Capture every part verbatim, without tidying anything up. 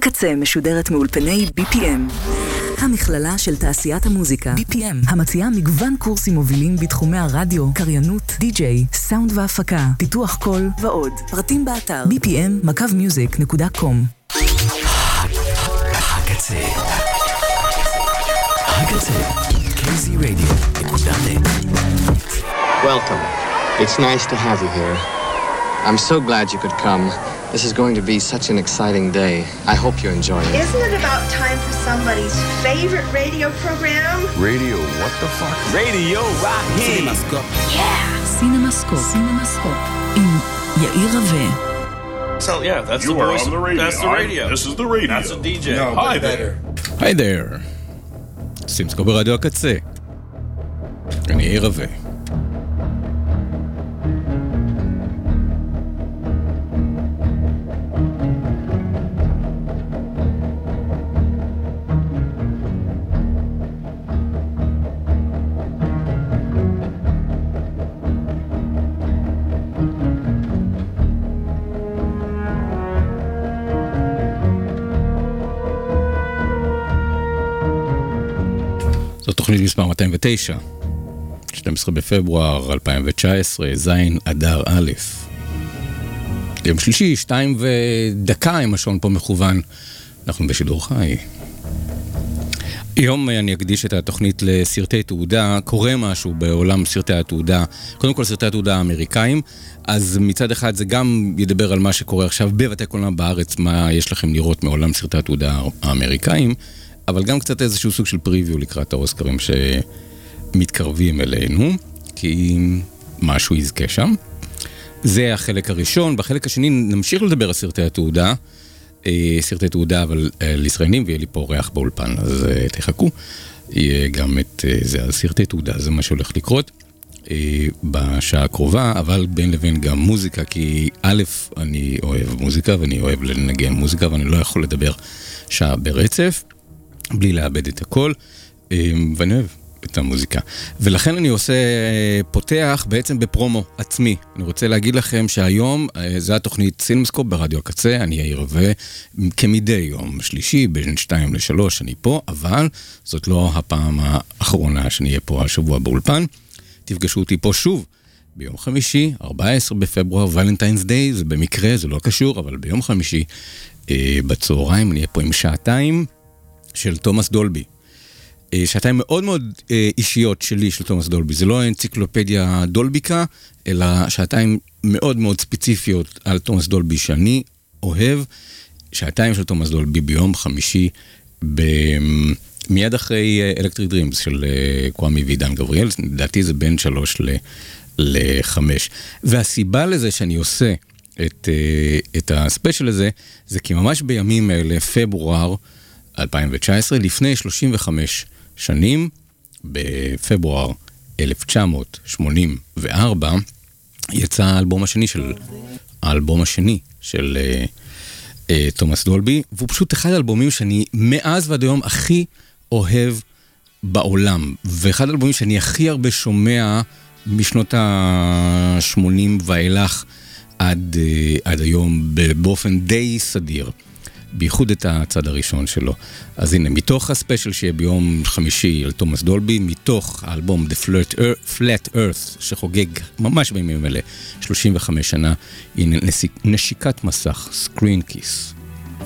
הקצה משודרת מאולפני בי פי אם, המכללה של תעשיית המוזיקה. בי פי אם, המציעה מגוון קורסים מובילים בתחומי הרדיו, קריינות, די-ג'יי, סאונד והפקה, פיתוח קול ועוד. פרטים באתר בי פי אם מקו מיוזיק נקודה קום. הקצה הקצה קיי זי רדיו נקודה נט. Welcome. It's nice to have you here. I'm so glad you could come. This is going to be such an exciting day. I hope you enjoy it. Isn't it about time for somebody's favorite radio program? Radio, what the fuck? Radio Raheem. CinemaScope. Yeah. CinemaScope. CinemaScope. עם יאיר רווה. So yeah, that's you the are voice. on the radio. That's the radio. I, this is the radio. That's a די ג'יי. No, Hi there. היי there. סימסקופ ברדיו הקצה. אני יאיר רווה. זו תוכנית מספר מאתיים ותשע, שנים עשר בפברואר אלפיים תשע עשרה, זין אדר א'. יום שלישי, שתיים ודקה עם השעון פה מכוון. אנחנו בשידור חי. היום אני אקדיש את התוכנית לסרטי תעודה. קורה משהו בעולם סרטי התעודה. קודם כל סרטי התעודה האמריקאים. אז מצד אחד זה גם ידבר על מה שקורה עכשיו בבתי קולנוע בארץ, מה יש לכם לראות מעולם סרטי התעודה האמריקאים. אבל גם קצת איזשהו סוג של פריוויו לקראת האוסקרים שמתקרבים אלינו, כי משהו יזכה שם. זה החלק הראשון. בחלק השני נמשיך לדבר על סרטי התעודה, סרטי תעודה אבל לישראלים, ויהיה לי פה ריח באולפן, אז תחכו. יהיה גם את זה, סרטי תעודה, זה מה שהולך לקרות בשעה הקרובה, אבל בין לבין גם מוזיקה, כי א', אני אוהב מוזיקה, ואני אוהב לנגן מוזיקה, ואני לא יכול לדבר שעה ברצף, בלי לאבד את הכל, ואני אוהב את המוזיקה. ולכן אני עושה, פותח בעצם בפרומו עצמי. אני רוצה להגיד לכם שהיום, זה התוכנית סינמסקופ ברדיו הקצה, אני יאיר רווה, כמדי יום שלישי, בין שתיים לשלוש אני פה, אבל זאת לא הפעם האחרונה שאני אהיה פה השבוע באולפן. תפגשו אותי פה שוב, ביום חמישי, ארבעה עשר בפברואר, ולנטיינס דיי, זה במקרה, זה לא קשור, אבל ביום חמישי, בצהריים, אני אהיה פה עם שעתיים, של תומאס דולבי. שעתיים מאוד מאוד אישיות שלי של תומאס דולבי. זה לא אנציקלופדיה דולביקה, אלא שעתיים מאוד מאוד ספציפיות על תומאס דולבי שאני אוהב. שעתיים של תומאס דולבי ביום חמישי, ב... מיד אחרי אלקטריק דרימס של קוואמי ועידן גבריאל. לדעתי זה בין שלוש ל... לחמש. והסיבה לזה שאני עושה את, את הספיישל הזה, זה כי ממש בימים האלה, פברואר, אלפיים תשע עשרה, לפני שלושים וחמש שנים, בפברואר אלף תשע מאות שמונים וארבע, יצא האלבום השני של, האלבום השני של uh, uh, תומאס דולבי, והוא פשוט אחד האלבומים שאני מאז ועד היום הכי אוהב בעולם, ואחד האלבומים שאני הכי הרבה שומע משנות ה-שמונים ואילך עד, uh, עד היום באופן די סדיר. בייחוד את הצד הראשון שלו. אז הנה, מתוך הספיישל שיהיה ביום חמישי על תומאס דולבי, מתוך האלבום The Flat Earth, Flat Earth שחוגג ממש בימים אלה, שלושים וחמש שנה, הנה נשיקת מסך, Screen Kiss.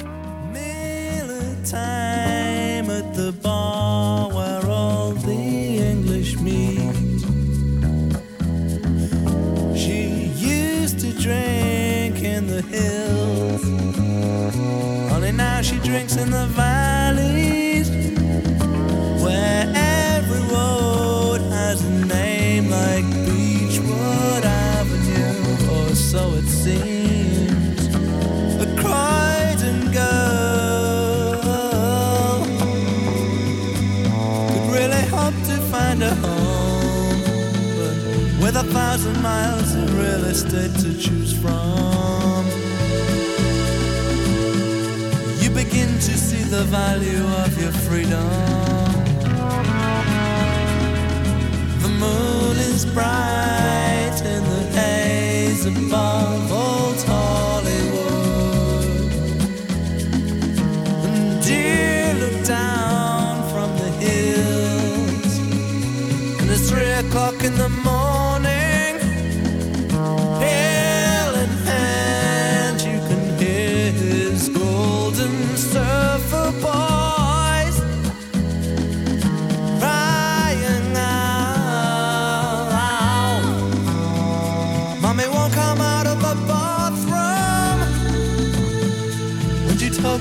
Miller time at the bar where all the English meet. She used to drink in the hills. Only now she drinks in the valleys, where every road has a name like Beechwood Avenue, or so it seems. A Croydon girl could really hope to find a home, but with a thousand miles of real estate to choose from, begin to see the value of your freedom. The moon is bright in the haze above old Hollywood.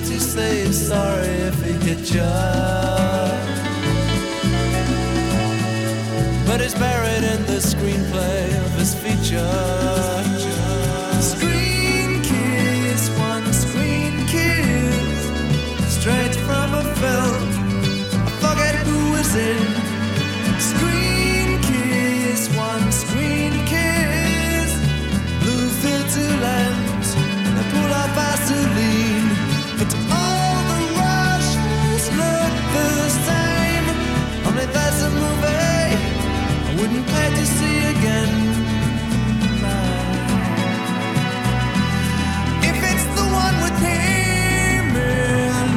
to say he's sorry if he hit you, but it's buried in the screenplay of his feature. Screen kiss, one screen kiss, straight from a film, I forget who was in. Screen kiss, one screen kiss, blue filter lens, and a pull up Vaseline, but all the Russians look the same, only there's a movie I wouldn't pay to see again. If it's the one with him in,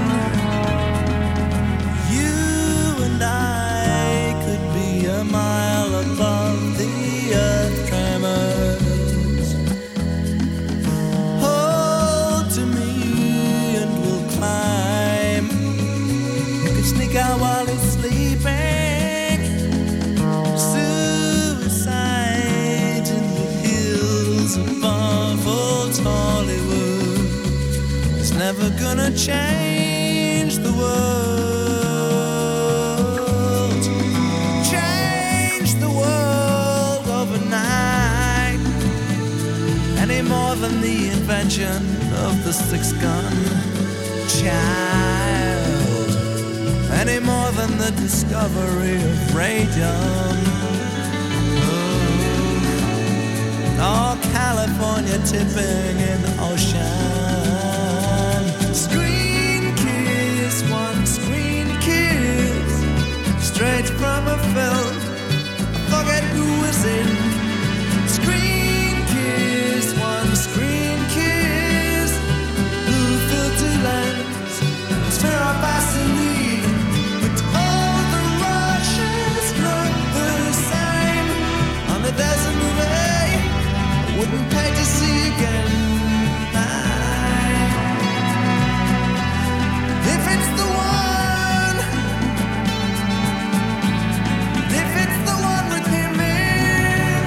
you and I could be a mile above the earth tremors. Hold to me and we'll climb. You can sneak out while he's sleeping. Suicide in the hills above old Hollywood is never gonna change the world. Change the world overnight, any more than the invention of the six-gun child, any more than the discovery of radium. Oh, California tipping in the ocean. Screen kiss, one screen kiss, straight from a film, I forget who was in. Screen kiss, one screen kiss, blue filter lens, smear of Vaseline, but all the Russians look the same, only there's a movie I wouldn't pay to see again. If it's the one, if it's the one with him in.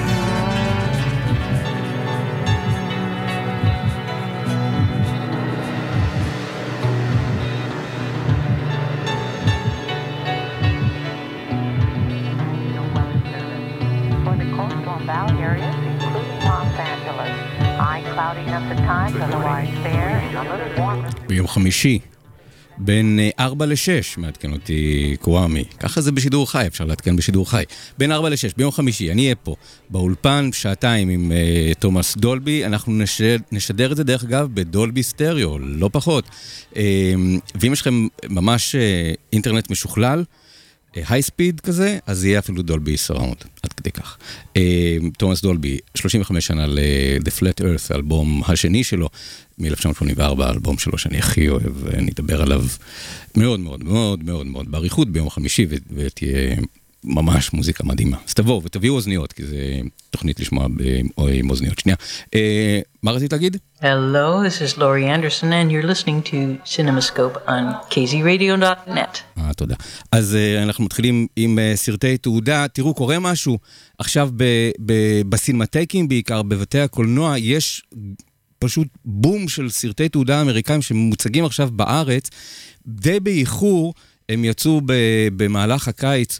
For the coastal and valley areas, including Los Angeles, high cloudiness at times, otherwise fair and a little warmer. ביום חמישי, בין ארבע לשש, מעדכן אותי קוואמי. ככה זה בשידור חי, אפשר להתקן בשידור חי. בין ארבע לשש, ביום חמישי, אני אהיה פה, באולפן, שעתיים עם uh, תומאס דולבי. אנחנו נשדר, נשדר את זה דרך אגב בדולבי סטריאו, לא פחות. Uh, ואם יש לכם ממש uh, אינטרנט משוכלל, היי ספיד כזה, אז יהיה אפילו דולבי סראונד, עד כדי כך. תומאס דולבי, שלושים וחמש שנה ל-The Flat Earth, האלבום השני שלו, מ-אלף תשע מאות שמונים וארבע, האלבום שלו שאני הכי אוהב, ונדבר עליו מאוד מאוד מאוד מאוד מאוד בעריכות ביום חמישי, ותהיה ממש מוזיקה מדהימה. אז תבואו ותביאו אוזניות, כי זה תוכנית לשמוע עם אוזניות. שנייה, מה רצית להגיד? Hello, this is Laurie Anderson, and you're listening to CinemaScope on K Z radio dot net. אה, תודה. אז uh, אנחנו מתחילים עם uh, סרטי תעודה. תראו, קורה משהו. עכשיו ב- ב- בסינמטקים, בעיקר בבתי הקולנוע, יש פשוט בום של סרטי תעודה אמריקאים שמוצגים עכשיו בארץ. די באיחור, הם יצאו ב- במהלך הקיץ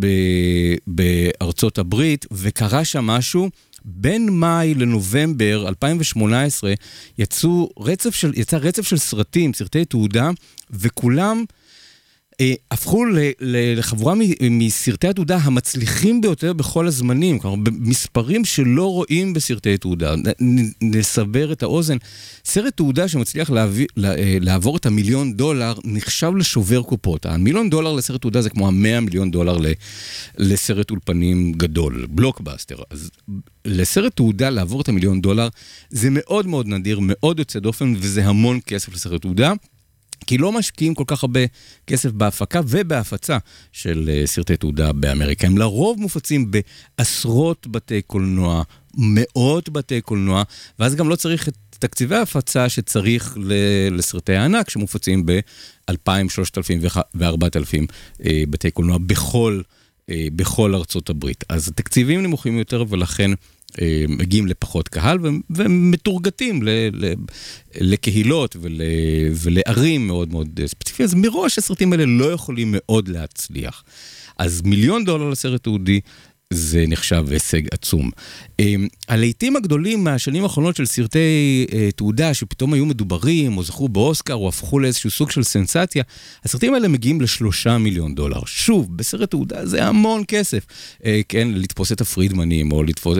ב- בארצות הברית, וקרה שם משהו. בין מאי לנובמבר אלפיים שמונה עשרה יצאו רצף של, יצא רצף של סרטים, סרטי תעודה, וכולם אה, הפכו ל, ל, לחבורה מ, מסרטי התעודה המצליחים ביותר בכל הזמנים, כלומר, במספרים שלא רואים בסרטי תעודה. נ, נסבר את האוזן. סרט תעודה שמצליח להביא, לה, לעבור את המיליון דולר, נחשב לשובר קופות. המיליון דולר לסרט תעודה זה כמו המאה מיליון דולר ל, לסרט אולפנים גדול, בלוקבאסטר. אז לסרט תעודה לעבור את המיליון דולר, זה מאוד מאוד נדיר, מאוד יוצא דופן, וזה המון כסף לסרט תעודה. כי לא משקיעים כל כך הרבה כסף בהפקה ובהפצה של סרטי תעודה באמריקה. הם לרוב מופצים בעשרות בתי קולנוע, מאות בתי קולנוע, ואז גם לא צריך את תקציבי ההפצה שצריך לסרטי הענק, שמופצים ב-אלפיים, שלושת אלפים ו-ארבעת אלפים בתי קולנוע בכל, בכל ארצות הברית. אז התקציבים נמוכים יותר, ולכן מגיעים לפחות קהל, ומתורגתים לקהילות ולערים מאוד מאוד ספציפיים, אז מראש הסרטים האלה לא יכולים מאוד להצליח. אז מיליון דולר לסרט תיעודי, זה נחשב הישג עצום. הלעיתים הגדולים מהשנים האחרונות של סרטי תעודה, שפתאום היו מדוברים, או זכו באוסקר, או הפכו לאיזשהו סוג של סנסציה, הסרטים האלה מגיעים לשלושה מיליון דולר. שוב, בסרט תעודה זה המון כסף. כן, לתפוס את הפרידמנים, או לתפוס,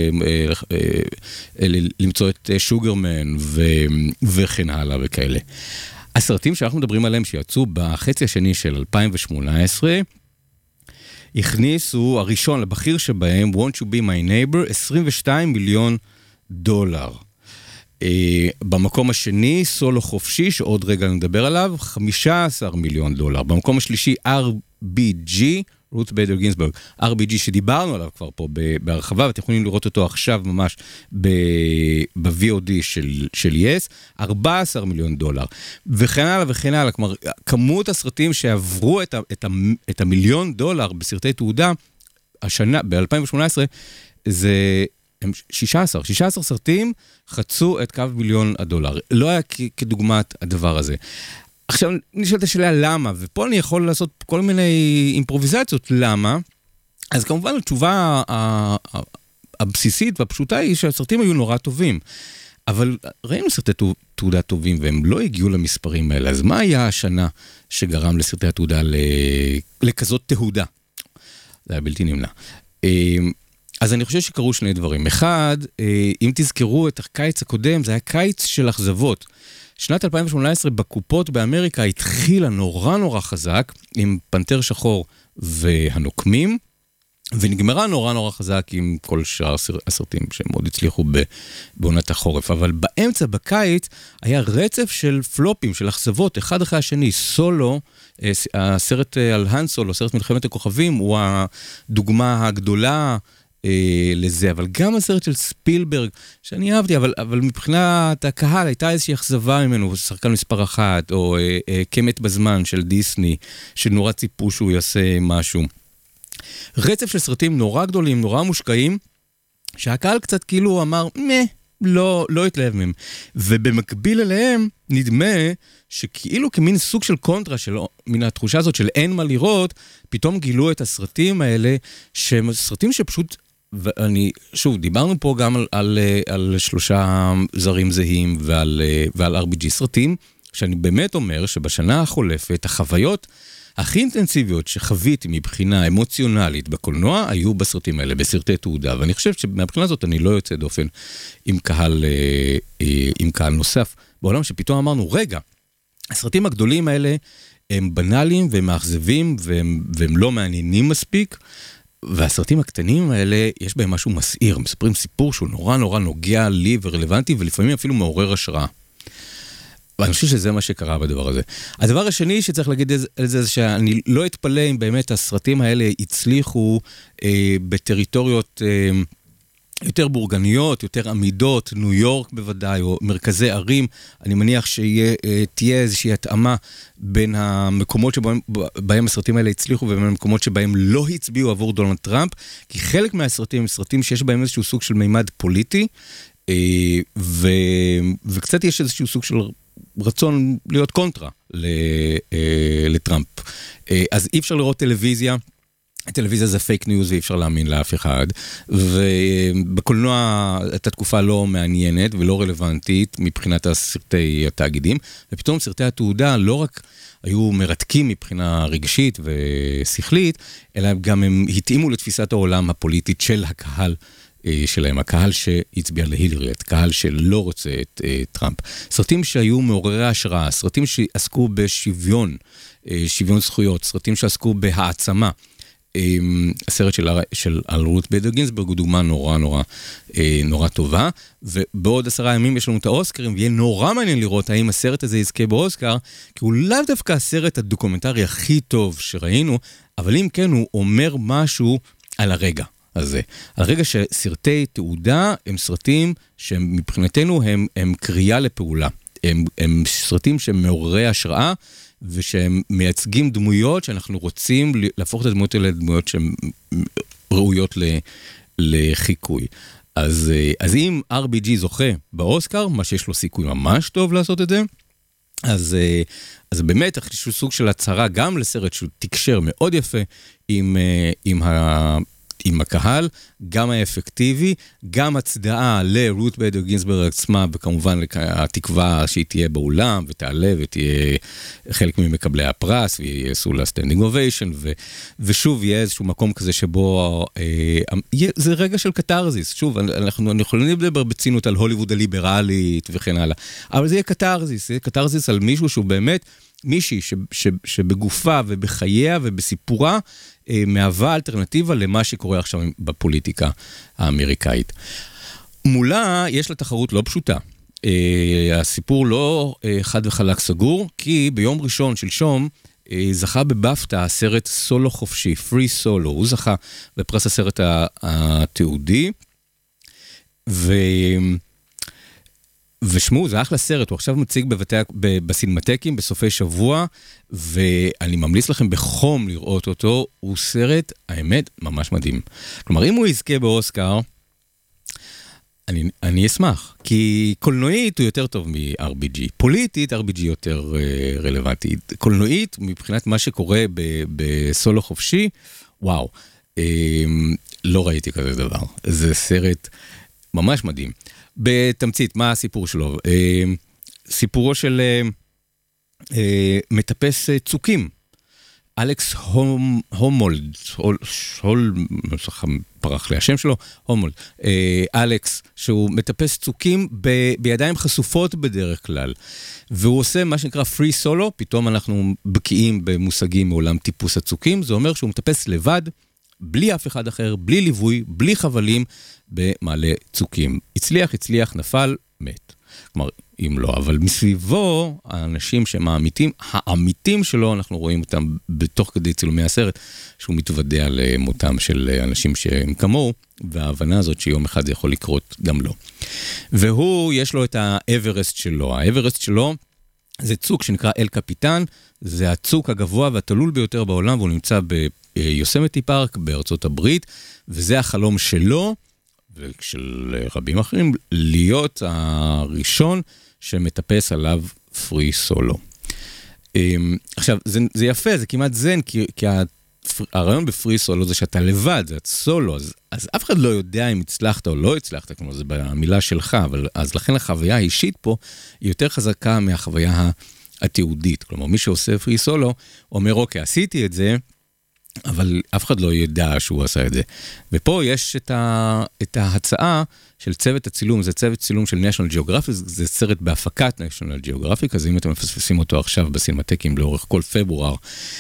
למצוא את שוגרמן, וכן הלאה וכאלה. הסרטים שאנחנו מדברים עליהם, שיצאו בחצי השני של אלפיים שמונה עשרה, הכניסו, הראשון, לבכיר שבהם, Want You Be My Neighbor, עשרים ושתיים מיליון דולר. Uh, במקום השני, סולו חופשי, שעוד רגע נדבר עליו, חמישה עשר מיליון דולר. במקום השלישי, אר בי ג'י, רות ביידר גינסברג, אר בי ג'י שדיברנו עליו כבר פה בהרחבה, ואתם יכולים לראות אותו עכשיו ממש ב-וי או די של, של יס, ארבעה עשר מיליון דולר. וכן הלאה וכן הלאה, כלומר, כמות הסרטים שעברו את, ה, את, ה, את המיליון דולר בסרטי תעודה, השנה, ב-אלפיים שמונה עשרה, זה הם שישה עשר, שישה עשר סרטים חצו את קו מיליון הדולר. לא היה כ- כדוגמת הדבר הזה. עכשיו נשאלת השאלה למה, ופה אני יכול לעשות כל מיני אימפרוביזציות למה, אז כמובן התשובה הבסיסית והפשוטה היא שהסרטים היו נורא טובים, אבל ראינו סרטי תעודה טובים והם לא הגיעו למספרים האלה, אז מה היה השנה שגרם לסרטי התעודה לכזאת תהודה? זה היה בלתי נמנע. אז אני חושב שקרו שני דברים. אחד, אם תזכרו את הקיץ הקודם, זה היה קיץ של אכזבות. שנת אלפיים שמונה עשרה בקופות באמריקה התחילה נורא נורא חזק עם פנתר שחור והנוקמים, ונגמרה נורא נורא חזק עם כל שאר הסרטים שהם מאוד הצליחו בעונת החורף. אבל באמצע, בקיץ, היה רצף של פלופים, של אכזבות, אחד אחרי השני. סולו, הסרט על האן סולו, סרט מלחמת הכוכבים, הוא הדוגמה הגדולה לזה, אבל גם הסרט של ספילברג, שאני אהבתי, אבל, אבל מבחינת הקהל, הייתה איזושהי אכזבה ממנו, שחקן מספר אחת, או אה, אה, כמת בזמן של דיסני, שנורא ציפו שהוא יעשה משהו. רצף של סרטים נורא גדולים, נורא מושקעים, שהקהל קצת כאילו אמר, מה, לא, לא התלהב מהם. ובמקביל אליהם, נדמה שכאילו כמין סוג של קונטרה, של, מן התחושה הזאת של אין מה לראות, פתאום גילו את הסרטים האלה, שהם סרטים שפשוט, ואני, שוב, דיברנו פה גם על, על, על שלושה זרים זהים ועל, ועל אר בי ג'י סרטים, שאני באמת אומר שבשנה החולפת, החוויות הכי אינטנסיביות שחוויתי מבחינה אמוציונלית בקולנוע, היו בסרטים האלה, בסרטי תעודה, ואני חושב שמבחינה הזאת אני לא יוצא דופן עם קהל, עם קהל נוסף, בעולם שפתאום אמרנו, רגע, הסרטים הגדולים האלה הם בנאליים והם מאכזבים והם, והם לא מעניינים מספיק, והסרטים הקטנים האלה יש בהם משהו מסעיר, מספרים סיפור שהוא נורא נורא נוגע לי ורלוונטי, ולפעמים אפילו מעורר השראה. ואני חושב שזה מה שקרה בדבר הזה. הדבר השני שצריך להגיד על זה, זה שאני לא אתפלא אם באמת הסרטים האלה הצליחו אה, בטריטוריות אה, יותר בורגניות, יותר עמידות, ניו יורק בוודאי, או מרכזי ערים. אני מניח שתהיה איזושהי התאמה בין המקומות שבהם בהם הסרטים האלה הצליחו, ובין המקומות שבהם לא הצביעו עבור דונלד טראמפ, כי חלק מהסרטים הם סרטים שיש בהם איזשהו סוג של מימד פוליטי, אה, ו, וקצת יש איזשהו סוג של רצון להיות קונטרה לטראמפ. אז אי אפשר לראות טלוויזיה, הטלוויזיה זה פייק ניוז ואי אפשר להאמין לאף אחד, ובקולנוע את התקופה לא מעניינת ולא רלוונטית מבחינת הסרטי התאגידים, ופתאום סרטי התעודה לא רק היו מרתקים מבחינה רגשית ושכלית, אלא גם הם התאימו לתפיסת העולם הפוליטית של הקהל שלהם, הקהל שהצביע להילרי, הקהל שלא רוצה את טראמפ. סרטים שהיו מעוררי השראה, סרטים שעסקו בשוויון, שוויון זכויות, סרטים שעסקו בהעצמה. הסרט של, של על רות ביידר גינסברג הוא דוגמה נורא נורא נורא טובה, ובעוד עשרה ימים יש לנו את האוסקרים, ויהיה נורא מעניין לראות האם הסרט הזה יזכה באוסקר, כי הוא לאו דווקא הסרט הדוקומנטרי הכי טוב שראינו, אבל אם כן הוא אומר משהו על הרגע הזה. על רגע שסרטי תעודה הם סרטים שמבחינתנו הם, הם קריאה לפעולה. הם, הם סרטים שהם מעוררי השראה, ושהם מייצגים דמויות שאנחנו רוצים להפוך את הדמויות האלה לדמויות שהן ראויות לחיקוי. אז, אז אם אר בי ג'י זוכה באוסקר, מה שיש לו סיכוי ממש טוב לעשות את זה, אז, אז באמת, יש סוג של הצהרה גם לסרט שהוא תקשר מאוד יפה עם, עם, ה, עם הקהל, גם האפקטיבי, גם הצדעה לרות ביידר גינסברג עצמה, וכמובן התקווה שהיא תהיה באולם, ותעלה ותהיה חלק ממקבלי הפרס, ויעשו לה סטנדינג אוביישן, ו, ושוב יהיה איזשהו מקום כזה שבו, אה, זה רגע של קטרזיס, שוב, אנחנו יכולים לדבר בצינות על הוליווד הליברלית וכן הלאה, אבל זה יהיה קטרזיס, זה יהיה קטרזיס על מישהו שהוא באמת, מישהי ש, ש, שבגופה ובחייה ובסיפורה אה, מהווה אלטרנטיבה למה שקורה עכשיו בפוליטיקה האמריקאית. מולה יש לה תחרות לא פשוטה. אה, הסיפור לא אה, חד וחלק סגור, כי ביום ראשון שלשום אה, זכה בבפטה הסרט סולו חופשי, פרי סולו, הוא זכה בפרס הסרט התיעודי, ו... ושמו, זה אחלה סרט, הוא עכשיו מציג בבתי, בסינמטקים בסופי שבוע, ואני ממליץ לכם בחום לראות אותו, הוא סרט, האמת, ממש מדהים. כלומר, אם הוא יזכה באוסקר, אני, אני אשמח, כי קולנועית הוא יותר טוב מ-אר בי ג'י. פוליטית, אר בי ג'י יותר uh, רלוונטית. קולנועית, מבחינת מה שקורה ב- בסולו חופשי, וואו, um, לא ראיתי כזה דבר. זה סרט ממש מדהים. בתמצית, מה הסיפור שלו? אה, סיפורו של אה, אה, מטפס אה, צוקים. אלכס הום, הומולד, הול, הול, פרח לי השם שלו, הומולד. אה, אלכס, שהוא מטפס צוקים ב, בידיים חשופות בדרך כלל. והוא עושה מה שנקרא פרי סולו, פתאום אנחנו בקיאים במושגים מעולם טיפוס הצוקים, זה אומר שהוא מטפס לבד, בלי אף אחד אחר, בלי ליווי, בלי חבלים, במעלה צוקים. הצליח, הצליח, נפל, מת. כלומר, אם לא, אבל מסביבו, האנשים שהם האמיתים, האמיתים שלו, אנחנו רואים אותם בתוך כדי צילומי הסרט, שהוא מתוודע למותם של אנשים שהם כמוהו, וההבנה הזאת שיום אחד זה יכול לקרות גם לא. והוא, יש לו את האברסט שלו. האברסט שלו, זה צוק שנקרא אל קפיטן, זה הצוק הגבוה והתלול ביותר בעולם, והוא נמצא ביוסמטי פארק בארצות הברית, וזה החלום שלו, ושל רבים אחרים, להיות הראשון שמטפס עליו פרי סולו. עכשיו, זה, זה יפה, זה כמעט זן, כי, כי הרעיון בפרי סולו זה שאתה לבד, זה סולו, אז, אז אף אחד לא יודע אם הצלחת או לא הצלחת, כלומר זה במילה שלך, אבל אז לכן החוויה האישית פה היא יותר חזקה מהחוויה התיעודית. כלומר, מי שעושה פרי סולו אומר, אוקיי, עשיתי את זה, אבל אף אחד לא ידע שהוא עשה את זה. ופה יש את, ה, את ההצעה של צוות הצילום, זה צוות צילום של National Geographic, זה סרט בהפקת National Geographic, אז אם אתם מפספסים אותו עכשיו בסינמטקים לאורך כל פברואר,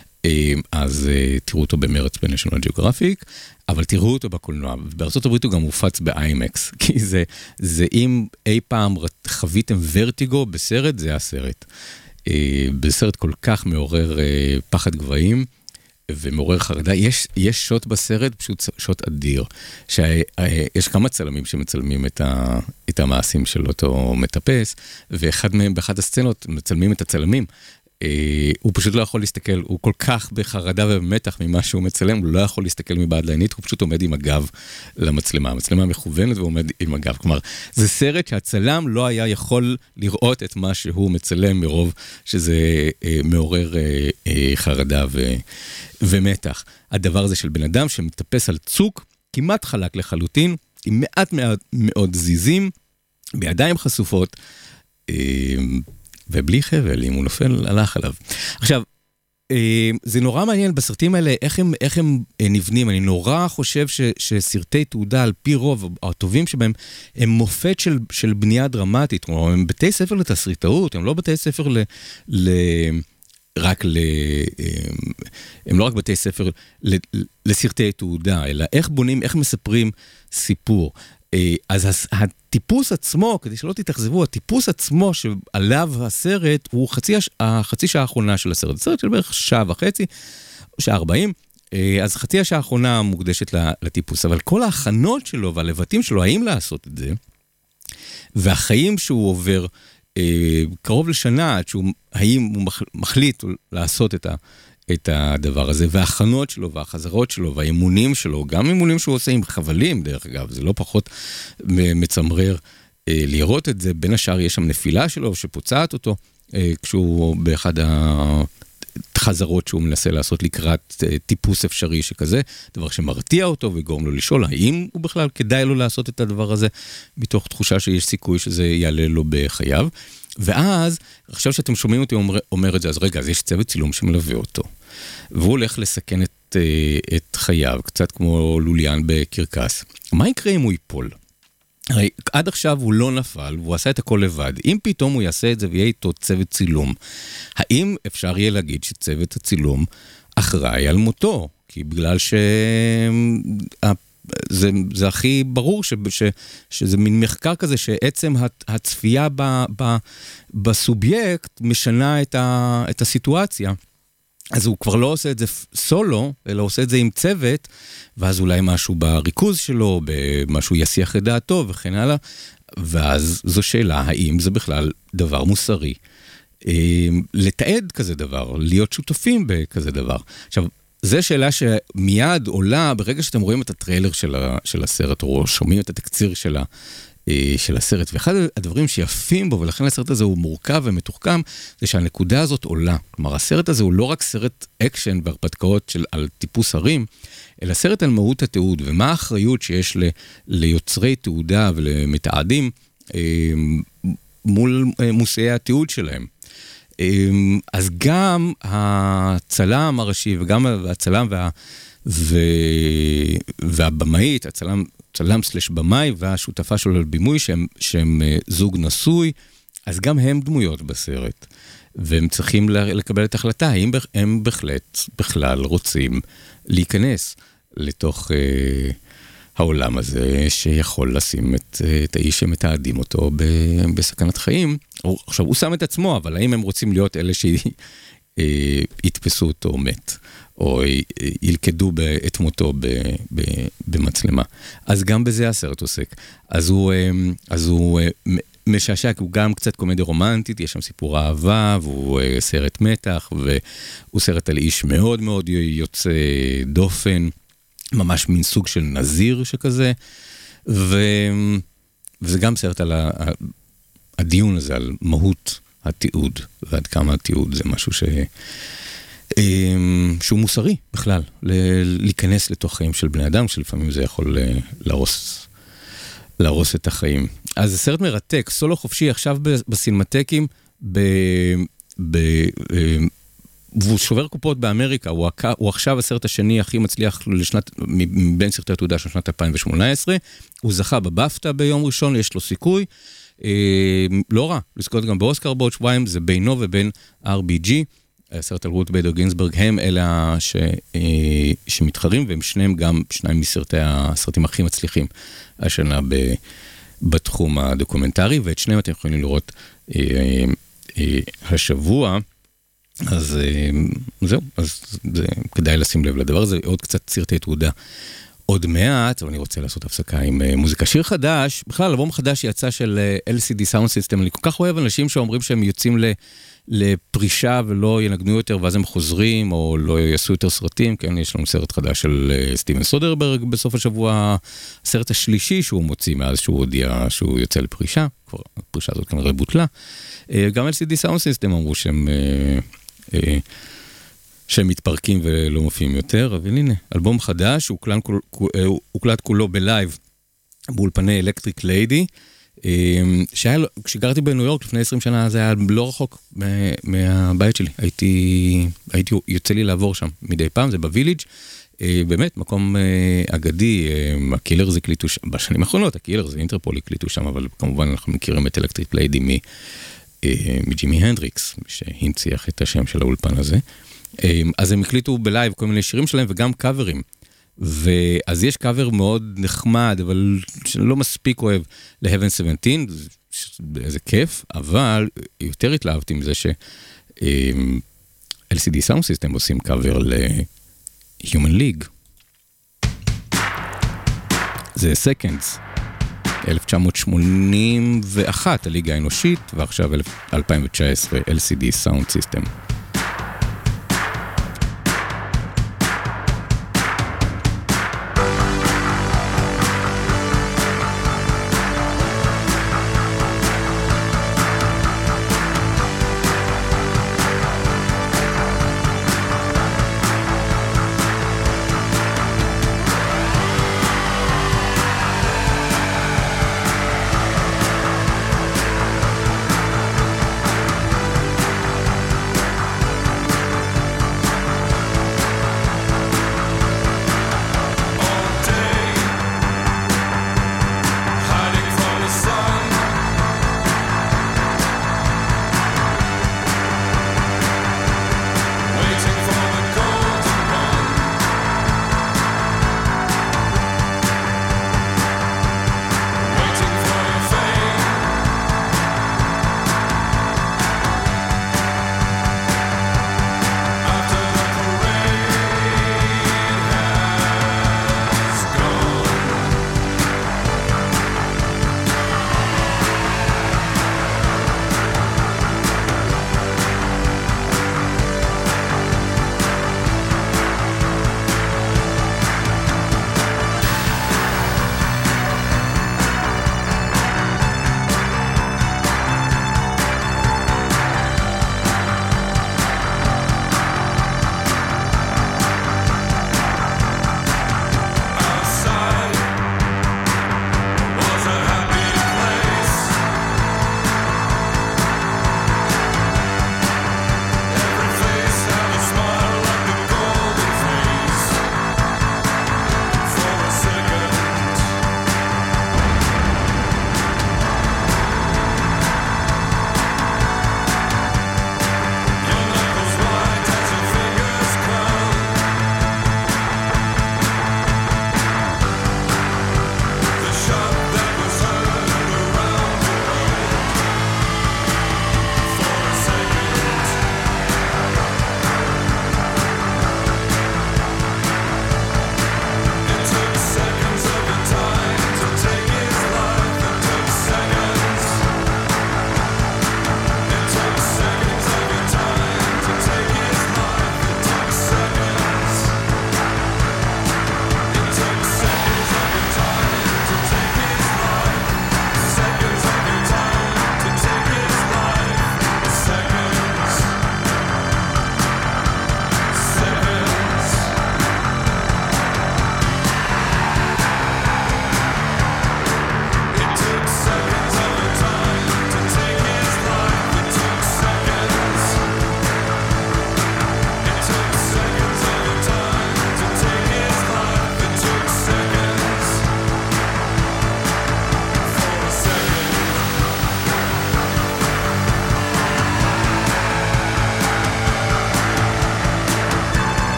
אז תראו אותו במרץ ב-National Geographic, אבל תראו אותו בקולנוע. בארצות הברית הוא גם מופץ ב-אימקס, כי זה, זה אם אי פעם חוויתם ורטיגו בסרט, זה הסרט. בסרט כל כך מעורר פחד גבהים, ומעורר חרדה. יש, יש שוט בסרט, פשוט שוט אדיר, שיש כמה צלמים שמצלמים את, ה, את המעשים של אותו מטפס, ואחד מהם, באחד הסצנות, מצלמים את הצלמים. אה, הוא פשוט לא יכול להסתכל, הוא כל כך בחרדה ובמתח ממה שהוא מצלם, הוא לא יכול להסתכל מבעד לעינית, הוא פשוט עומד עם הגב למצלמה. המצלמה מכוונת ועומד עם הגב. כלומר, זה סרט שהצלם לא היה יכול לראות את מה שהוא מצלם מרוב שזה אה, מעורר אה, אה, חרדה ו... ומתח. הדבר הזה של בן אדם שמתטפס על צוק, כמעט חלק לחלוטין, עם מעט מאוד, מאוד זיזים, בידיים חשופות, ובלי חבל, אם הוא נופל, הלך עליו. עכשיו, זה נורא מעניין בסרטים האלה, איך הם, איך הם נבנים. אני נורא חושב ש, שסרטי תעודה, על פי רוב, הטובים שבהם, הם מופת של, של בנייה דרמטית. כלומר, הם בתי ספר לתסריטאות, הם לא בתי ספר ל... ל רק ל... הם לא רק בתי ספר לסרטי תעודה, אלא איך בונים, איך מספרים סיפור. אז הטיפוס עצמו, כדי שלא תתאכזבו, הטיפוס עצמו שעליו הסרט הוא חצי, החצי שעה האחרונה של הסרט. הסרט של בערך שעה וחצי, שעה ארבעים, אז חצי השעה האחרונה מוקדשת לטיפוס. אבל כל ההכנות שלו והלבטים שלו, האם לעשות את זה, והחיים שהוא עובר, קרוב לשנה, עד שהוא, האם הוא מחליט לעשות את, ה, את הדבר הזה, וההכנות שלו, והחזרות שלו, והאימונים שלו, גם אימונים שהוא עושה עם חבלים, דרך אגב, זה לא פחות מצמרר לראות את זה. בין השאר יש שם נפילה שלו, שפוצעת אותו, כשהוא באחד החזרות שהוא מנסה לעשות לקראת טיפוס אפשרי שכזה, דבר שמרתיע אותו וגורם לו לשאול, האם הוא בכלל כדאי לו לעשות את הדבר הזה, מתוך תחושה שיש סיכוי שזה יעלה לו בחייו. ואז, עכשיו שאתם שומעים אותי אומר, אומר את זה, אז רגע, אז יש צוות צילום שמלווה אותו. והוא הולך לסכן את, את חייו, קצת כמו לוליאן בקרקס. מה יקרה אם הוא ייפול? הרי עד עכשיו הוא לא נפל, והוא עשה את הכל לבד. אם פתאום הוא יעשה את זה ויהיה איתו צוות צילום, האם אפשר יהיה להגיד שצוות הצילום אחראי על מותו? כי בגלל ש... זה, זה הכי ברור ש, ש, שזה מין מחקר כזה שעצם הצפייה ב, ב, בסובייקט משנה את, ה, את הסיטואציה. אז הוא כבר לא עושה את זה סולו, אלא עושה את זה עם צוות, ואז אולי משהו בריכוז שלו, במשהו יסיח את דעתו וכן הלאה. ואז זו שאלה, האם זה בכלל דבר מוסרי? לתעד כזה דבר, להיות שותפים בכזה דבר. עכשיו, זו שאלה שמיד עולה ברגע שאתם רואים את הטריילר של, ה, של הסרט, או שומעים את התקציר של, ה, של הסרט, ואחד הדברים שיפים בו, ולכן הסרט הזה הוא מורכב ומתוחכם, זה שהנקודה הזאת עולה. כלומר, הסרט הזה הוא לא רק סרט אקשן והרפתקאות של, על טיפוס הרים, אלא סרט על מהות התיעוד, ומה האחריות שיש ל, ליוצרי תיעודה ולמתעדים אה, מול אה, מושאי התיעוד שלהם. אז גם הצלם הראשי וגם הצלם וה, ו, והבמאית, הצלם, צלם סלש במאי והשותפה שלו לבימוי שהם, שהם זוג נשוי, אז גם הם דמויות בסרט. והם צריכים לקבל את ההחלטה, האם הם בהחלט בכלל רוצים להיכנס לתוך אה, העולם הזה שיכול לשים את, את האיש שמתעדים אותו ב, בסכנת חיים. עכשיו, הוא שם את עצמו, אבל האם הם רוצים להיות אלה שיתפסו אותו מת, או ילכדו את מותו ב, ב, במצלמה. אז גם בזה הסרט עוסק. אז הוא, אז הוא משעשע, הוא גם קצת קומדיה רומנטית, יש שם סיפור אהבה, והוא סרט מתח, והוא סרט על איש מאוד מאוד יוצא דופן, ממש מין סוג של נזיר שכזה, ו... וזה גם סרט על ה... הדיון הזה, על מהות התיעוד, ועד כמה התיעוד זה משהו ש... שהוא מוסרי בכלל, להיכנס לתוך חיים של בני אדם, שלפעמים זה יכול להרוס, להרוס את החיים. אז זה סרט מרתק, סולו חופשי, עכשיו בסינמטקים, ב... ב... והוא שובר קופות באמריקה, הוא, הוא עכשיו הסרט השני הכי מצליח לשנת, מבין סרטי התעודה של שנת אלפיים שמונה עשרה, הוא זכה בבפטה ביום ראשון, יש לו סיכוי, אה, לא רע, לזכות גם באוסקר בעוד שבועיים, זה בינו ובין אר בי ג'י, הסרט על רות ביידר גינסברג, הם אלה ש, אה, שמתחרים, והם שניהם גם שניים מסרטי הסרטים הכי מצליחים השנה ב, בתחום הדוקומנטרי, ואת שניהם אתם יכולים לראות אה, אה, השבוע, אז זהו, אז זה כדאי לשים לב לדבר הזה, עוד קצת סרטי תעודה עוד מעט, אבל אני רוצה לעשות הפסקה עם מוזיקה. שיר חדש, בכלל אלבום חדש יצא של אל סי די Sound System, אני כל כך אוהב אנשים שאומרים שהם יוצאים לפרישה ולא ינגנו יותר, ואז הם חוזרים, או לא יעשו יותר סרטים, כן, יש לנו סרט חדש של סטיבן סודרברג בסוף השבוע, הסרט השלישי שהוא מוציא מאז שהוא הודיע שהוא יוצא לפרישה, כבר הפרישה הזאת כנראה בוטלה, גם אל סי די Sound System אמרו שהם... שהם מתפרקים ולא מופיעים יותר, אבל הנה, אלבום חדש, הוא הוקלט כולו בלייב באולפני אלקטריק ליידי, שהיה, כשגרתי בניו יורק לפני עשרים שנה, זה היה לא רחוק מהבית שלי, הייתי, הייתי, יוצא לי לעבור שם מדי פעם, זה בוויליג', באמת, מקום אגדי, הקילר זה קליטו שם, בשנים האחרונות, הקילר זה אינטרפול הקליטו שם, אבל כמובן אנחנו מכירים את אלקטריק ליידי מ... מג'ימי הנדריקס, שהנציח את השם של האולפן הזה. אז הם הקליטו בלייב כל מיני שירים שלהם וגם קאברים. ואז יש קאבר מאוד נחמד, אבל שלא מספיק אוהב ל-Heaven שבע עשרה, זה כיף, אבל יותר התלהבתי מזה ש-אל סי די Sound System עושים קאבר ל-Human League. זה Seconds. אלף תשע מאות שמונים ואחת, הליגה האנושית, ועכשיו אלפיים תשע עשרה, אל סי די Sound System.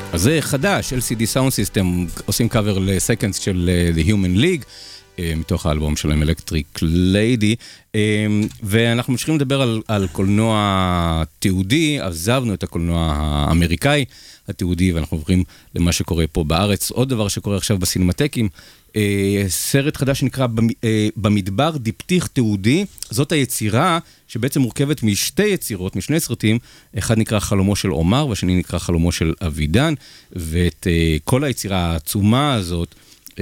אז זה חדש, אל סי די Sound System עושים קאבר לסקנדס של The Human League, מתוך האלבום שלהם Electric Lady, ואנחנו ממשיכים לדבר על, על קולנוע תיעודי, עזבנו את הקולנוע האמריקאי התיעודי, ואנחנו עוברים למה שקורה פה בארץ. עוד דבר שקורה עכשיו בסינמטקים, סרט חדש שנקרא במדבר, דיפתיך תיעודי. זאת היצירה שבעצם מורכבת משתי יצירות, משני סרטים, אחד נקרא חלומו של עומר והשני נקרא חלומו של אבידן, ואת כל היצירה העצומה הזאת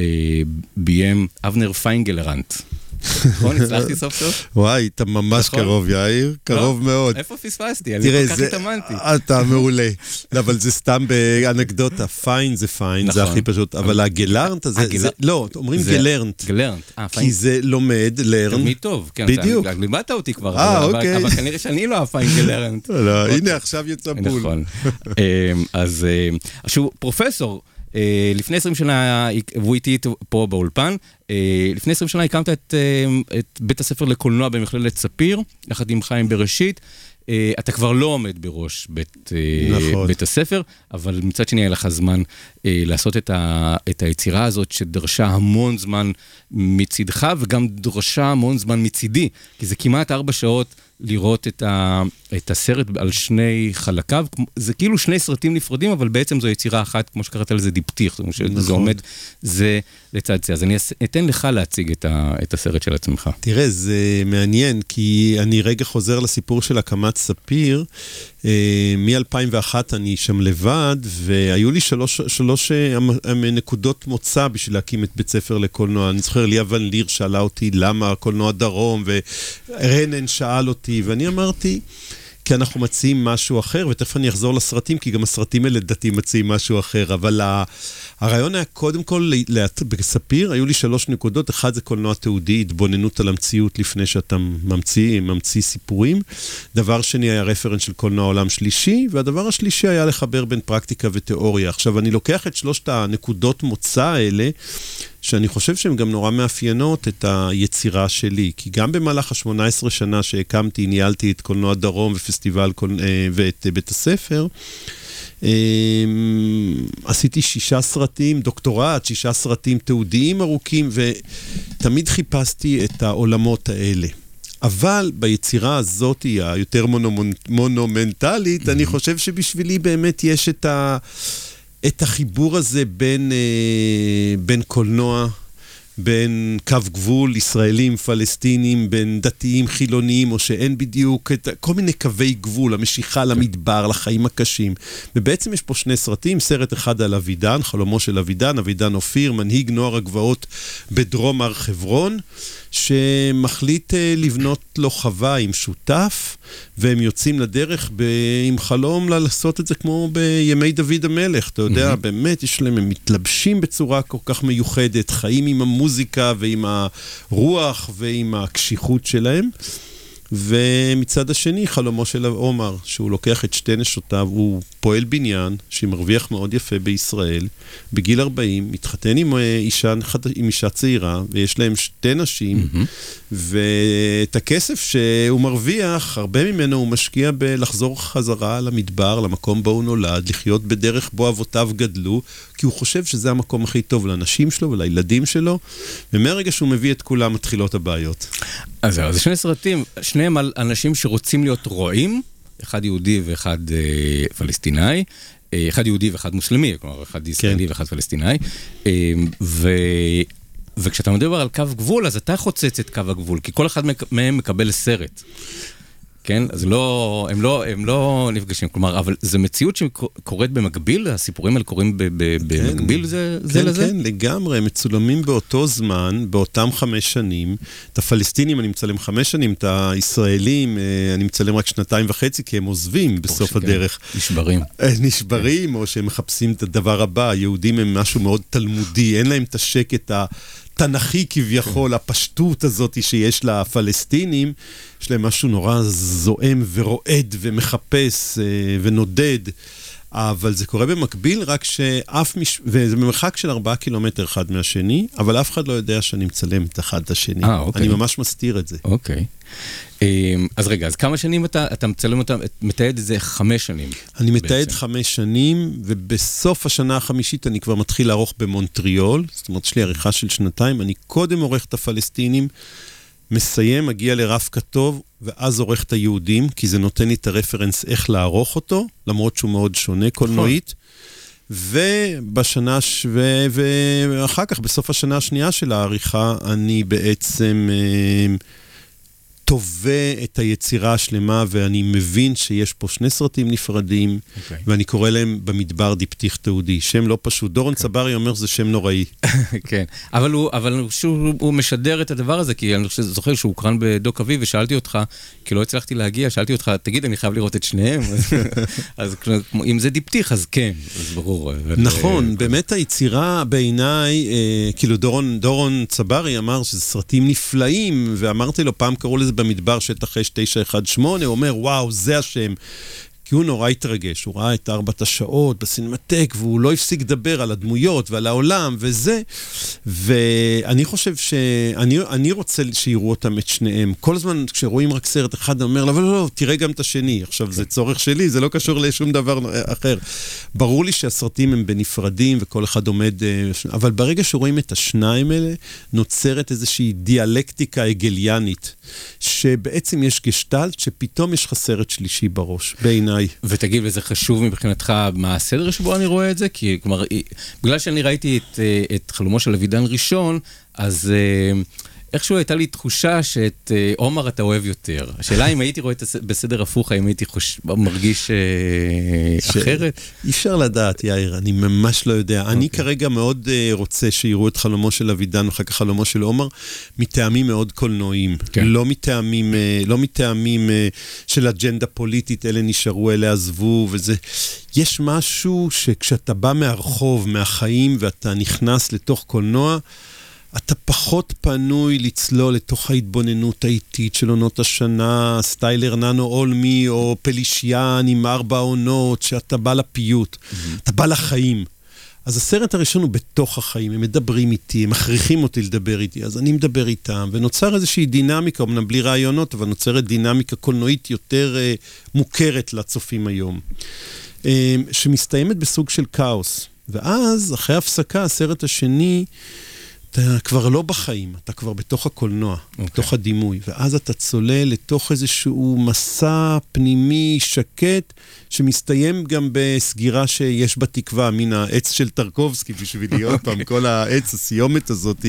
ביים אבנר פיינגלרנט. נכון, הצלחתי סוף סוף? וואי, אתה ממש קרוב, יאיר, קרוב מאוד. איפה פספסתי? אני כל כך התאמנתי. אתה מעולה. אבל זה סתם באנקדוטה, פיין זה פיין, זה הכי פשוט, אבל הגלרנט הזה, לא, אומרים גלרנט. גלרנט. כי זה לומד, לרן. תמיד טוב, כן, בדיוק. לימדת אותי כבר, אבל כנראה שאני לא הפיין גלרנט. לא, הנה, עכשיו יצא בול. נכון. אז שוב, פרופסור, לפני עשרים שנה, והוא איתי פה באולפן, לפני עשרים שנה הקמת את, את בית הספר לקולנוע במכללת ספיר, יחד עם חיים בראשית. אתה כבר לא עומד בראש בית, נכון. בית הספר, אבל מצד שני היה לך זמן לעשות את, ה, את היצירה הזאת, שדרשה המון זמן מצידך, וגם דרשה המון זמן מצידי, כי זה כמעט ארבע שעות לראות את, ה, את הסרט על שני חלקיו. זה כאילו שני סרטים נפרדים, אבל בעצם זו יצירה אחת, כמו שקראת לזה, דיפתיך. זאת אומרת, נכון. זה עומד, זה לצד זה. אז אני אתן לך להציג את, ה, את הסרט של עצמך. תראה, זה מעניין, כי אני רגע חוזר לסיפור של הקמת ספיר. מ-אלפיים ואחת אני שם לבד, והיו לי שלוש, שלוש נקודות מוצא בשביל להקים את בית ספר לקולנוע. אני זוכר, ליה ון ליר שאלה אותי למה קולנוע דרום, ורנן שאל אותי, ואני אמרתי, כי אנחנו מציעים משהו אחר, ותכף אני אחזור לסרטים, כי גם הסרטים האלה דתי מציעים משהו אחר, אבל הרעיון היה קודם כל, בספיר היו לי שלוש נקודות, אחד זה קולנוע תיעודי, התבוננות על המציאות לפני שאתה ממציא, ממציא סיפורים, דבר שני היה רפרנס של קולנוע עולם שלישי, והדבר השלישי היה לחבר בין פרקטיקה ותיאוריה. עכשיו אני לוקח את שלושת הנקודות מוצא האלה, שאני חושב שהן גם נורא מאפיינות את היצירה שלי, כי גם במהלך ה-שמונה עשרה שנה שהקמתי, ניהלתי את קולנוע דרום ופסטיבל ואת בית הספר, עשיתי שישה סרטים, דוקטורט, שישה סרטים תיעודיים ארוכים, ותמיד חיפשתי את העולמות האלה. אבל ביצירה הזאת, היא היותר מונומנטלית, אני חושב שבשבילי באמת יש את ה... את החיבור הזה בין, בין קולנוע, בין קו גבול, ישראלים, פלסטינים, בין דתיים, חילוניים, או שאין בדיוק, את, כל מיני קווי גבול, המשיכה למדבר, לחיים הקשים. ובעצם יש פה שני סרטים, סרט אחד על אבידן, חלומו של אבידן, אבידן אופיר, מנהיג נוער הגבעות בדרום הר חברון, שמחליט לבנות לו חווה עם שותף, והם יוצאים לדרך ב... עם חלום לעשות את זה כמו בימי דוד המלך, אתה יודע, mm-hmm. באמת יש להם, הם מתלבשים בצורה כל כך מיוחדת, חיים עם המוזיקה ועם הרוח ועם הקשיחות שלהם, ומצד השני חלומו של עומר, שהוא לוקח את שתי נשותיו, הוא פועל בניין שמרוויח מאוד יפה בישראל, בגיל ארבעים, מתחתן עם אישה, עם אישה צעירה, ויש להם שתי נשים, mm-hmm. ואת הכסף שהוא מרוויח, הרבה ממנו הוא משקיע בלחזור חזרה למדבר, למקום בו הוא נולד, לחיות בדרך בו אבותיו גדלו, כי הוא חושב שזה המקום הכי טוב לאנשים שלו ולילדים שלו, ומהרגע שהוא מביא את כולם מתחילות הבעיות. אז זהו, זה שני סרטים, שניהם על אנשים שרוצים להיות רועים, אחד יהודי ואחד אה, פלסטיני, אה, אחד יהודי ואחד מוסלמי, כלומר, אחד ישראלי כן. ואחד פלסטיני, אה, ו... וכשאתה מדבר על קו גבול, אז אתה חוצץ את קו הגבול, כי כל אחד מהם מקבל סרט. כן? אז לא, הם לא, הם לא נפגשים, כלומר, אבל זו מציאות שקורית במקביל, הסיפורים האלה קוראים במקביל זה, זה לזה? כן, כן, לגמרי, הם מצולמים באותו זמן, באותם חמש שנים, את הפלסטינים אני מצלם חמש שנים, את הישראלים אני מצלם רק שנתיים וחצי, כי הם עוזבים בסוף הדרך. נשברים. נשברים, או שהם מחפשים את הדבר הבא, היהודים הם משהו מאוד תלמודי, אין להם את השקט ה... תנכי כביכול, הפשטות הזאת שיש לפלסטינים, יש להם משהו נורא זועם ורועד ומחפש ונודד. אבל זה קורה במקביל, רק שאף מש... וזה במרחק של ארבעה קילומטר אחד מהשני, אבל אף אחד לא יודע שאני מצלם את אחד את השני. אה, אוקיי. אני ממש מסתיר את זה. אוקיי. אז רגע, אז כמה שנים אתה, אתה מצלם אותם, מתעד את זה חמש שנים? אני מתעד חמש שנים, ובסוף השנה החמישית אני כבר מתחיל לערוך במונטריול, זאת אומרת, יש לי עריכה של שנתיים, אני קודם עורך את הפלסטינים, מסיים, מגיע לרף כתוב, ואז עורך את היהודים, כי זה נותן לי את הרפרנס איך לערוך אותו, למרות שהוא מאוד שונה קולנועית, ובשנה, ש... ו... ואחר כך, בסוף השנה השנייה של העריכה, אני בעצם תובע את היצירה השלמה, ואני מבין שיש פה שני סרטים נפרדים, okay. ואני קורא להם במדבר דיפתיך תעודי. שם לא פשוט. דורון okay. צברי אומר שזה שם נוראי. כן, אבל הוא, אבל שהוא, הוא משדר את הדבר הזה, כי אני זוכר שהוא הוקרן בדוק אביב, ושאלתי אותך, כי לא הצלחתי להגיע, שאלתי אותך, תגיד, אני חייב לראות את שניהם? אז אם זה דיפתיך, אז כן, אז ברור. נכון, באמת היצירה בעיניי, כאילו דורון, דורון צברי אמר שזה סרטים נפלאים, ואמרתי לו, פעם קראו לזה במדבר שטח אש תשע אחת שמונה, הוא אומר, וואו, זה השם. כי הוא נורא התרגש, הוא ראה את ארבעת השעות בסינמטק, והוא לא הפסיק לדבר על הדמויות ועל העולם וזה, ואני חושב שאני אני רוצה שיראו אותם את שניהם. כל הזמן כשרואים רק סרט אחד, אני אומר, לא, לא, לא, תראה גם את השני. עכשיו, זה צורך שלי, זה לא קשור לשום דבר אחר. ברור לי שהסרטים הם בנפרדים, וכל אחד עומד, אבל ברגע שרואים את השניים האלה, נוצרת איזושהי דיאלקטיקה הגליאנית, שבעצם יש גשטלט, שפתאום יש חסרת שלישי בראש, בעיניי. ותגיד, וזה חשוב מבחינתך, מה הסדר שבו אני רואה את זה? כי, כלומר, בגלל שאני ראיתי את, את חלומו של אבידן ראשון, אז איכשהו הייתה לי תחושה שאת עומר אתה אוהב יותר. השאלה אם הייתי רואה את בסדר הפוך, האם הייתי חוש... מרגיש ש... אחרת? אי אפשר לדעת, יאיר, אני ממש לא יודע. Okay. אני כרגע מאוד uh, רוצה שיראו את חלומו של אבידן, ואחר כך חלומו של עומר, מטעמים מאוד קולנועיים. Okay. לא מטעמים, uh, לא מטעמים uh, של אג'נדה פוליטית, אלה נשארו, אלה עזבו, וזה... יש משהו שכשאתה בא מהרחוב, מהחיים, ואתה נכנס לתוך קולנוע, אתה פחות פנוי לצלול לתוך ההתבוננות האיטית של עונות השנה, סטייל הרננו אולמי או פלישיאן עם ארבע עונות, שאתה בא לפיוט, mm-hmm. אתה בא לחיים. אז הסרט הראשון הוא בתוך החיים, הם מדברים איתי, הם מכריחים אותי לדבר איתי, אז אני מדבר איתם, ונוצר איזושהי דינמיקה, אמנם בלי רעיונות, אבל נוצרת דינמיקה קולנועית יותר uh, מוכרת לצופים היום, uh, שמסתיימת בסוג של כאוס. ואז, אחרי הפסקה, הסרט השני, אתה כבר לא בחיים, אתה כבר בתוך הקולנוע, okay. בתוך הדימוי, ואז אתה צולל לתוך איזשהו מסע פנימי שקט, שמסתיים גם בסגירה שיש בה תקווה, מן העץ של טרקובסקי, בשביל להיות פעם, כל העץ, הסיומת הזאת,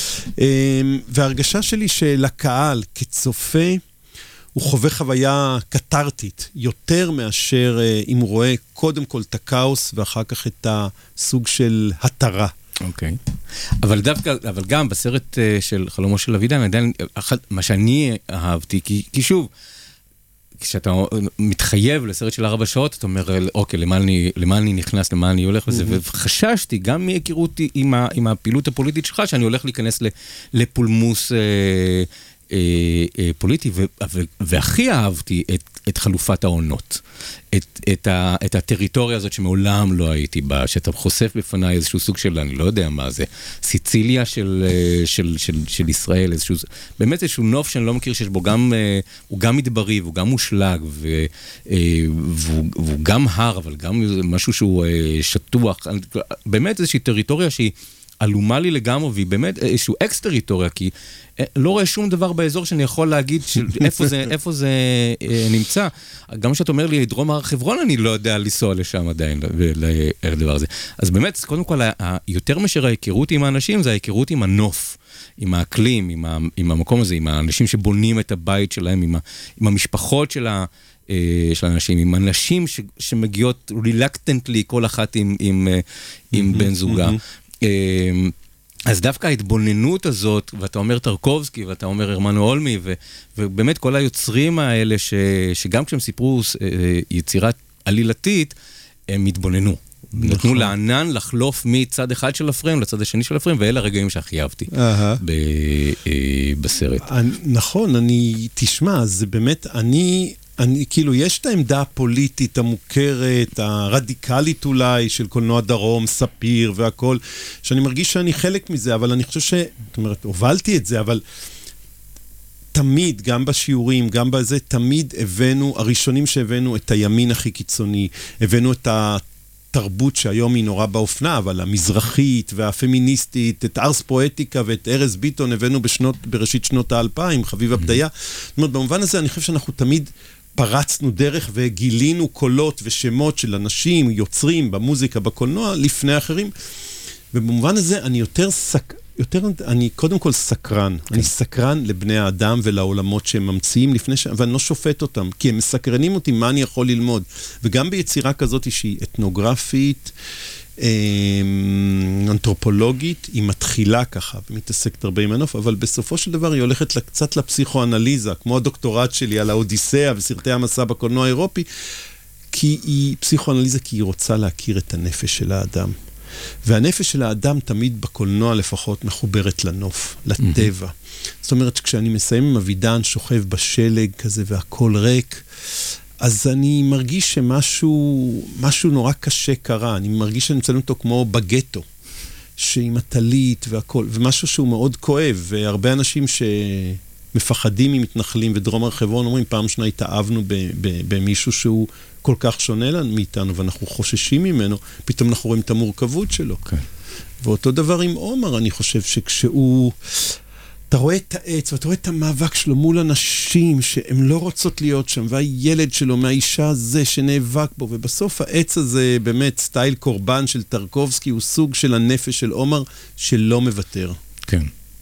וההרגשה שלי שלקהל, כצופה, הוא חווה חוויה קטרטית, יותר מאשר אם הוא רואה קודם כל את הכאוס, ואחר כך את הסוג של התרה. אוקיי. אבל דווקא, אבל גם בסרט של חלומו של אבידן, עדיין, מה שאני אהבתי, כי, כי שוב, כשאתה מתחייב לסרט של ארבע שעות, אתה אומר, אוקיי, למה אני, למה אני נכנס, למה אני הולך וזה, וחששתי, גם מהיכרותי עם, עם הפעילות הפוליטית שלך, שאני הולך להיכנס לפולמוס אה, אה, אה, פוליטי, ו, ו, והכי אהבתי את, את חלופת העונות. את, את, ה, את הטריטוריה הזאת שמעולם לא הייתי בה, שאתה חושף בפניי איזשהו סוג של, אני לא יודע מה זה, סיציליה של, של, של, של ישראל, איזשהו, באמת איזשהו נוף שאני לא מכיר שיש בו גם, הוא גם מדברי, והוא גם מושלג, ו, והוא, והוא גם הר, אבל גם משהו שהוא שטוח, באמת איזושהי טריטוריה שהיא אלומה לי לגמרי, והיא באמת איזשהו אקס-טריטוריה, כי לא רואה שום דבר באזור שאני יכול להגיד איפה זה, איפה זה נמצא. גם כשאת אומר לי, דרום הר חברון, אני לא יודע לנסוע לשם עדיין, לדבר הזה. אז באמת, קודם כל, יותר מאשר ההיכרות עם האנשים, זה ההיכרות עם הנוף, עם האקלים, עם, ה, עם המקום הזה, עם האנשים שבונים את הבית שלהם, עם, ה, עם המשפחות של ה... של אנשים, עם אנשים ש, שמגיעות reluctantly, כל אחת עם, עם, עם בן זוגה. אז דווקא ההתבוננות הזאת, ואתה אומר טרקובסקי, ואתה אומר הרמנו אולמי, ו, ובאמת כל היוצרים האלה, ש, שגם כשהם סיפרו יצירת עלילתית, הם התבוננו. נכון. נתנו לענן לחלוף מצד אחד של הפריים לצד השני של הפריים, ואלה הרגעים שהכי אהבתי ב, בסרט. נכון, אני, תשמע, זה באמת, אני... אני, כאילו, יש את העמדה הפוליטית המוכרת, הרדיקלית אולי, של קולנוע דרום, ספיר והכל, שאני מרגיש שאני חלק מזה, אבל אני חושב ש... זאת אומרת, הובלתי את זה, אבל תמיד, גם בשיעורים, גם בזה, תמיד הבאנו, הראשונים שהבאנו את הימין הכי קיצוני, הבאנו את התרבות שהיום היא נורא באופנה, אבל המזרחית והפמיניסטית, את ארס פואטיקה ואת ארז ביטון הבאנו בשנות, בראשית שנות האלפיים, חביב הבדיה. זאת אומרת, במובן הזה אני חושב שאנחנו תמיד פרצנו דרך וגילינו קולות ושמות של אנשים, יוצרים במוזיקה, בקולנוע, לפני אחרים. ובמובן הזה אני יותר סק... יותר, אני קודם כל סקרן. כן. אני סקרן לבני האדם ולעולמות שהם ממציאים לפני ש... ואני לא שופט אותם, כי הם מסקרנים אותי מה אני יכול ללמוד. וגם ביצירה כזאת שהיא אתנוגרפית, אנתרופולוגית, היא מתחילה ככה, ומתעסקת הרבה עם הנוף, אבל בסופו של דבר היא הולכת קצת לפסיכואנליזה, כמו הדוקטורט שלי על האודיסאה וסרטי המסע בקולנוע האירופי, כי היא פסיכואנליזה, כי היא רוצה להכיר את הנפש של האדם. והנפש של האדם תמיד בקולנוע לפחות מחוברת לנוף, לטבע. Mm-hmm. זאת אומרת, כשאני מסיים עם אבידן, שוכב בשלג כזה והכל ריק, אז אני מרגיש שמשהו משהו נורא קשה קרה. אני מרגיש שאני מצלם אותו כמו בגטו, שעם הטלית והכל, ומשהו שהוא מאוד כואב, והרבה אנשים שמפחדים ממתנחלים ודרום הר חברון אומרים, פעם שנה התאהבנו במישהו שהוא כל כך שונה לנו מאיתנו, ואנחנו חוששים ממנו, פתאום אנחנו רואים את המורכבות שלו. Okay. ואותו דבר עם עומר, אני חושב שכשהוא... אתה רואה את העץ, ואתה רואה את המאבק שלו מול אנשים שהן לא רוצות להיות שם, והילד שלו מהאישה הזה שנאבק בו, ובסוף העץ הזה באמת סטייל קורבן של טרקובסקי, הוא סוג של הנפש של עומר שלא מוותר. כן.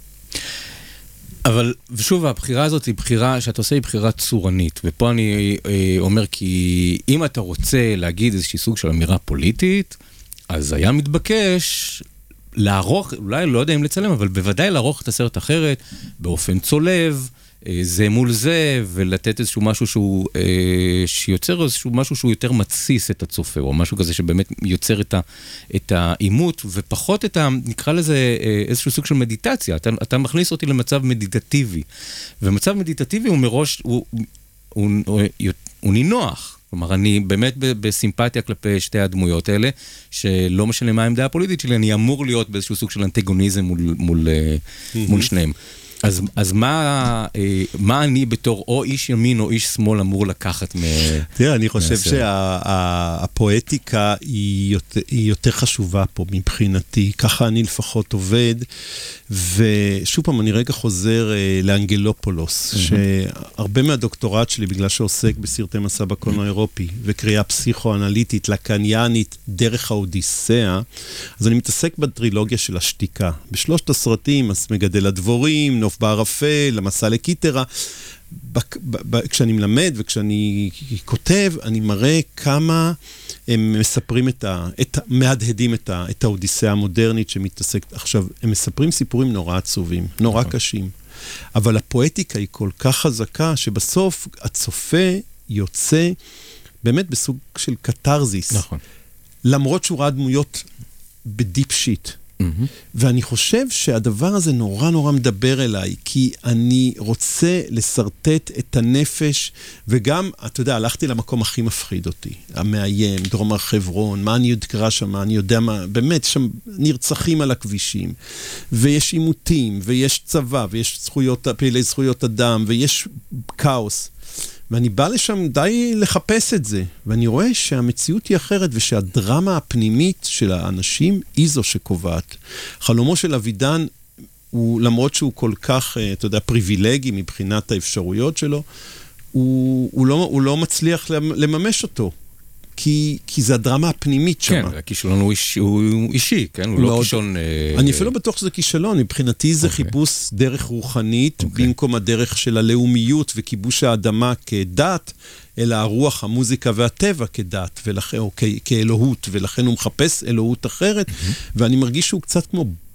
אבל, ושוב, הבחירה הזאת היא בחירה, שאתה עושה היא בחירה צורנית, ופה אני אה, אומר כי אם אתה רוצה להגיד איזושהי סוג של אמירה פוליטית, אז היה מתבקש לערוך, אולי לא יודע אם לצלם, אבל בוודאי לערוך את הסרט אחרת, באופן צולב, אה, זה מול זה, ולתת איזשהו משהו שהוא, אה, שיוצר איזשהו משהו שהוא יותר מציס את הצופה, או משהו כזה שבאמת יוצר את, ה, את העימות, ופחות את ה, נקרא לזה אה, איזשהו סוג של מדיטציה. אתה, אתה מכניס אותי למצב מדיטטיבי, ומצב מדיטטיבי הוא מראש, הוא, הוא, הוא, הוא, הוא נינוח. כלומר, אני באמת בסימפתיה כלפי שתי הדמויות האלה, שלא משנה מה העמדה הפוליטית שלי, אני אמור להיות באיזשהו סוג של אנטגוניזם מול, מול, מול שניהם. אז, אז מה, מה אני בתור או איש ימין או איש שמאל אמור לקחת מ... תראה, אני חושב שהפואטיקה היא יותר, היא יותר חשובה פה מבחינתי, ככה אני לפחות עובד, ושוב פעם, אני רגע חוזר לאנגלופולוס, שהרבה מהדוקטורט שלי, בגלל שעוסק בסרטי מסע בקולנוע האירופי, וקריאה פסיכואנליטית, לקניאנית, דרך האודיסאה, אז אני מתעסק בטרילוגיה של השתיקה. בשלושת הסרטים, אז מגדל הדבורים, נוף בערפל, המסע לקיטרה, כשאני מלמד וכשאני כותב, אני מראה כמה הם מספרים את ה... את, מהדהדים את, ה, את האודיסאה המודרנית שמתעסקת. עכשיו, הם מספרים סיפורים נורא עצובים, נורא קשים. אבל הפואטיקה היא כל כך חזקה, שבסוף הצופה יוצא באמת בסוג של קטרזיס. נכון. למרות שהוא ראה דמויות בדיפ שיט. Mm-hmm. ואני חושב שהדבר הזה נורא נורא מדבר אליי, כי אני רוצה לסרטט את הנפש, וגם, אתה יודע, הלכתי למקום הכי מפחיד אותי, המאיים, דרום הר חברון, מה אני אקרא שם, אני יודע מה, באמת, שם נרצחים על הכבישים, ויש עימותים, ויש צבא, ויש זכויות, פעילי זכויות אדם, ויש כאוס. ואני בא לשם די לחפש את זה, ואני רואה שהמציאות היא אחרת, ושהדרמה הפנימית של האנשים היא זו שקובעת. חלומו של אבידן, הוא, למרות שהוא כל כך, אתה יודע, פריבילגי מבחינת האפשרויות שלו, הוא, הוא, לא, הוא לא מצליח לממש אותו. כי, כי זה הדרמה הפנימית שם. כן, הכישלון הוא, איש, הוא אישי, כן? הוא לא כישלון... אני אפילו בטוח שזה כישלון, מבחינתי זה חיפוש דרך רוחנית, במקום הדרך של הלאומיות וכיבוש האדמה כדת, אלא הרוח, המוזיקה והטבע כדת, או כאלוהות, ולכן הוא מחפש אלוהות אחרת, ואני מרגיש שהוא קצת כמו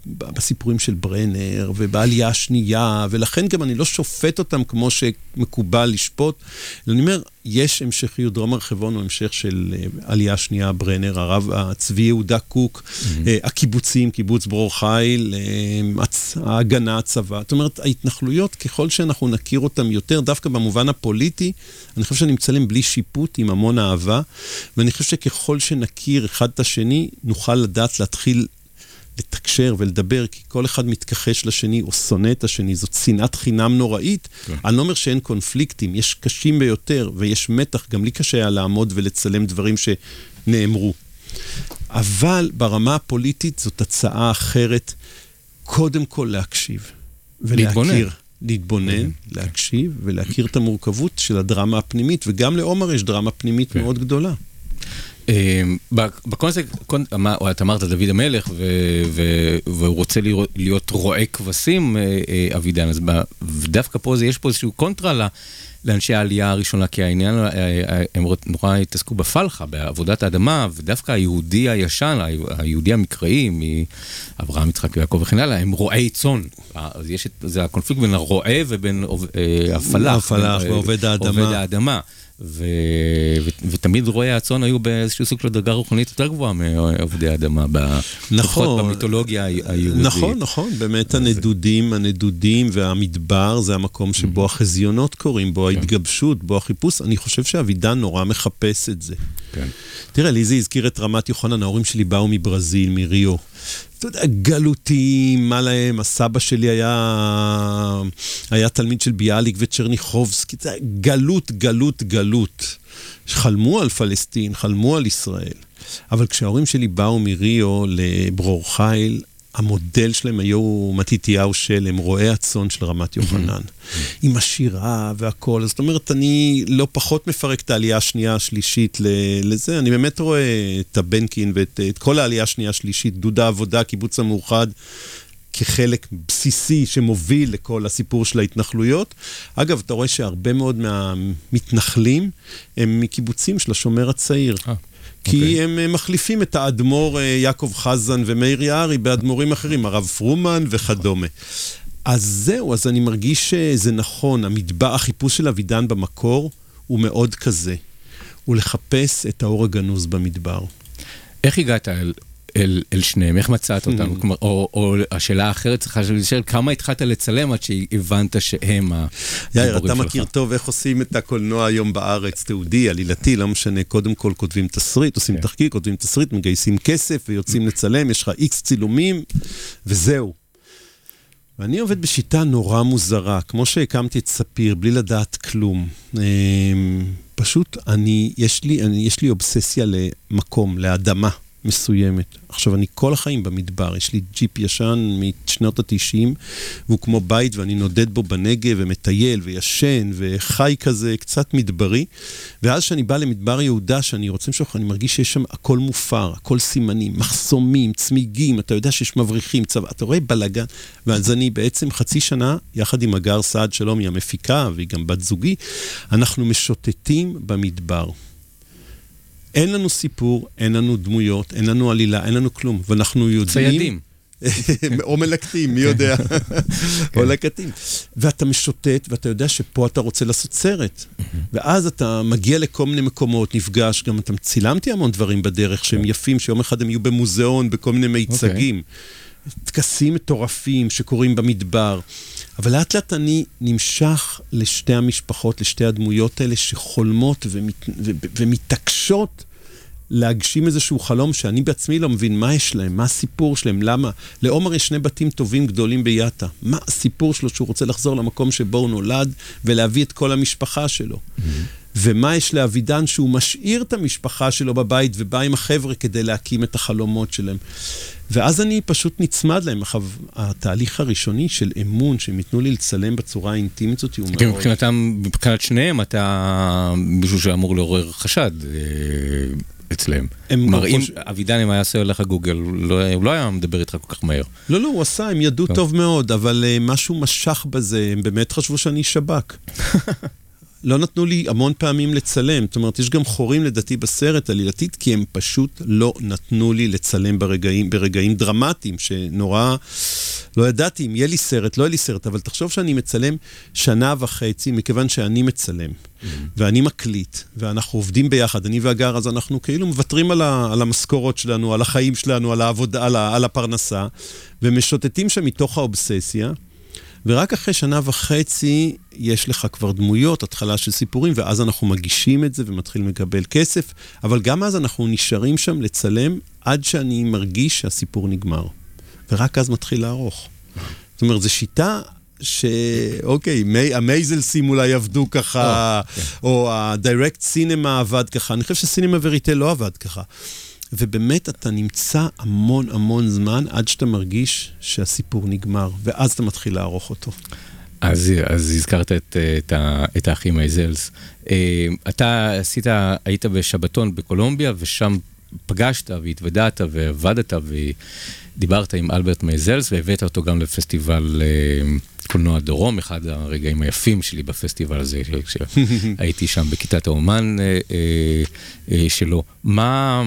בסיפורים של ברנר, ובעלייה השנייה, ולכן גם אני לא שופט אותם כמו שמקובל לשפוט, אני אומר, יש המשכיות, דרום הרחבון הוא המשך של עלייה השנייה, ברנר, הרב הצבי יהודה קוק, mm-hmm. הקיבוצים, קיבוץ ברור חיל, ההגנה, הצבא, זאת אומרת, ההתנחלויות, ככל שאנחנו נכיר אותם יותר, דווקא במובן הפוליטי, אני חושב שאני מצלם בלי שיפוט, עם המון אהבה, ואני חושב שככל שנכיר אחד את השני, נוכל לדעת להתחיל לתקשר ולדבר, כי כל אחד מתכחש לשני, או שונא את השני, זאת שנאת חינם נוראית. כן. אני לא אומר שאין קונפליקטים, יש קשים ביותר, ויש מתח, גם לי קשה היה לעמוד ולצלם דברים שנאמרו. אבל ברמה הפוליטית זאת הצעה אחרת, קודם כל להקשיב. ולהכיר. להתבונן, להקשיב, ולהכיר את המורכבות של הדרמה הפנימית, וגם לעומר יש דרמה פנימית מאוד גדולה. בקונספט, אתה אמרת דוד המלך, והוא רוצה להיות רועה כבשים, אבידן, אז דווקא פה יש פה איזשהו קונטרה לאנשי העלייה הראשונה, כי העניין, הם נורא התעסקו בפלחה, בעבודת האדמה, ודווקא היהודי הישן, היהודי המקראי, מאברהם, יצחק ויעקב וכן הלאה, הם רועי צאן. אז יש, זה הקונפליקט בין הרועה ובין הפלח. הפלח ועובד האדמה. עובד האדמה. ו... ו... ותמיד רואי הצאן היו באיזשהו סוג של דרגה רוחנית יותר גבוהה מעובדי האדמה, נכון, במיתולוגיה היהודית. נכון, נכון, באמת הנדודים, הנדודים והמדבר זה המקום שבו החזיונות קוראים, בו ההתגבשות, בו החיפוש. אני חושב שאבידן נורא מחפש את זה. כן. תראה, לי זה הזכיר את רמת יוחנן, ההורים שלי באו מברזיל, מריו. אתה יודע, גלותיים, מה להם, הסבא שלי היה, היה תלמיד של ביאליק וצ'רניחובסקי, גלות, גלות, גלות. חלמו על פלסטין, חלמו על ישראל. אבל כשההורים שלי באו מריו לברור חיל, המודל שלהם היו מתיתיהו שלם, רועי הצאן של רמת יוחנן. עם השירה והכל. זאת אומרת, אני לא פחות מפרק את העלייה השנייה השלישית לזה. אני באמת רואה את הבנקין ואת את כל העלייה השנייה השלישית, דודה עבודה, קיבוץ המאוחד, כחלק בסיסי שמוביל לכל הסיפור של ההתנחלויות. אגב, אתה רואה שהרבה מאוד מהמתנחלים הם מקיבוצים של השומר הצעיר. כי okay. הם מחליפים את האדמו"ר יעקב חזן ומאיר יערי באדמו"רים אחרים, הרב פרומן וכדומה. אז זהו, אז אני מרגיש שזה נכון, המדבר, החיפוש של אבידן במקור הוא מאוד כזה. הוא לחפש את האור הגנוז במדבר. איך הגעת אל, אל, אל שניהם? איך מצאת אותם? כלומר, או, או השאלה האחרת צריכה לשאול, כמה התחלת לצלם עד שהבנת שהם הגיבורים שלך? יאיר, אתה מכיר טוב איך עושים את הקולנוע היום בארץ, תיעודי, עלילתי, לא משנה, קודם כל כותבים תסריט, עושים תחקיר, כותבים תסריט, מגייסים כסף ויוצאים לצלם, יש לך איקס צילומים, וזהו. ואני עובד בשיטה נורא מוזרה, כמו שהקמתי את ספיר, בלי לדעת כלום. פשוט, אני, יש לי, אני, יש לי אובססיה למקום, לאדמה. מסוימת. עכשיו, אני כל החיים במדבר, יש לי ג'יפ ישן משנות התשעים, והוא כמו בית, ואני נודד בו בנגב, ומטייל, וישן, וחי כזה, קצת מדברי, ואז שאני בא למדבר יהודה, שאני רוצה משוך, אני מרגיש שיש שם הכל מופר, הכל סימנים, מחסומים, צמיגים, אתה יודע שיש מבריחים, צבא, אתה רואה בלגן, ואז אני בעצם חצי שנה, יחד עם אגר סעד שלום, היא המפיקה, והיא גם בת זוגי, אנחנו משוטטים במדבר. אין לנו סיפור, אין לנו דמויות, אין לנו עלילה, אין לנו כלום. ואנחנו יודעים... ציידים. או מלקטים, מי יודע. או לקטים. ואתה משוטט, ואתה יודע שפה אתה רוצה לעשות סרט. ואז אתה מגיע לכל מיני מקומות, נפגש, גם אתה צילמתי המון דברים בדרך, שהם יפים, שיום אחד הם יהיו במוזיאון, בכל מיני מיצגים. תקסים מטורפים שקורים במדבר. אבל לאט לאט אני נמשך לשתי המשפחות, לשתי הדמויות האלה שחולמות ומת, ו, ומתעקשות להגשים איזשהו חלום שאני בעצמי לא מבין מה יש להם, מה הסיפור שלהם, למה? לעומר יש שני בתים טובים גדולים ביאטה. מה הסיפור שלו שהוא רוצה לחזור למקום שבו הוא נולד ולהביא את כל המשפחה שלו? Mm-hmm. ומה יש לאבידן שהוא משאיר את המשפחה שלו בבית ובא עם החבר'ה כדי להקים את החלומות שלהם. ואז אני פשוט נצמד להם. התהליך הראשוני של אמון שהם ייתנו לי לצלם בצורה האינטימית זאת הוא מאוד... מבחינתם, מבחינת שניהם, אתה מישהו שאמור לעורר חשד אצלם. מראים, אבידן אם היה עושה לך גוגל, הוא לא היה מדבר איתך כל כך מהר. לא, לא, הוא עשה, הם ידעו טוב מאוד, אבל משהו משך בזה, הם באמת חשבו שאני שבק. לא נתנו לי המון פעמים לצלם. זאת אומרת, יש גם חורים לדעתי בסרט עלילתית, כי הם פשוט לא נתנו לי לצלם ברגעים, ברגעים דרמטיים, שנורא, לא ידעתי אם יהיה לי סרט, לא יהיה לי סרט, אבל תחשוב שאני מצלם שנה וחצי, מכיוון שאני מצלם, mm-hmm. ואני מקליט, ואנחנו עובדים ביחד, אני והגר, אז אנחנו כאילו מוותרים על, ה, על המשכורות שלנו, על החיים שלנו, על העבודה, על, ה, על הפרנסה, ומשוטטים שם מתוך האובססיה, ורק אחרי שנה וחצי יש לך כבר דמויות, התחלה של סיפורים, ואז אנחנו מגישים את זה ומתחילים לקבל כסף, אבל גם אז אנחנו נשארים שם לצלם עד שאני מרגיש שהסיפור נגמר. ורק אז מתחיל לערוך. זאת אומרת, זו שיטה שאוקיי, המייזלסים אולי עבדו ככה, או הדירקט סינמה עבד ככה. אני חושב שסינמה וריטל לא עבד ככה. ובאמת אתה נמצא המון המון זמן עד שאתה מרגיש שהסיפור נגמר, ואז אתה מתחיל לערוך אותו. אז, אז הזכרת את, את, את האחים מייזלס. אתה עשית, היית בשבתון בקולומביה, ושם פגשת והתוודעת ועבדת ודיברת עם אלברט מייזלס, והבאת אותו גם לפסטיבל קולנוע דרום, אחד הרגעים היפים שלי בפסטיבל הזה, כשהייתי שם בכיתת האומן שלו. מה...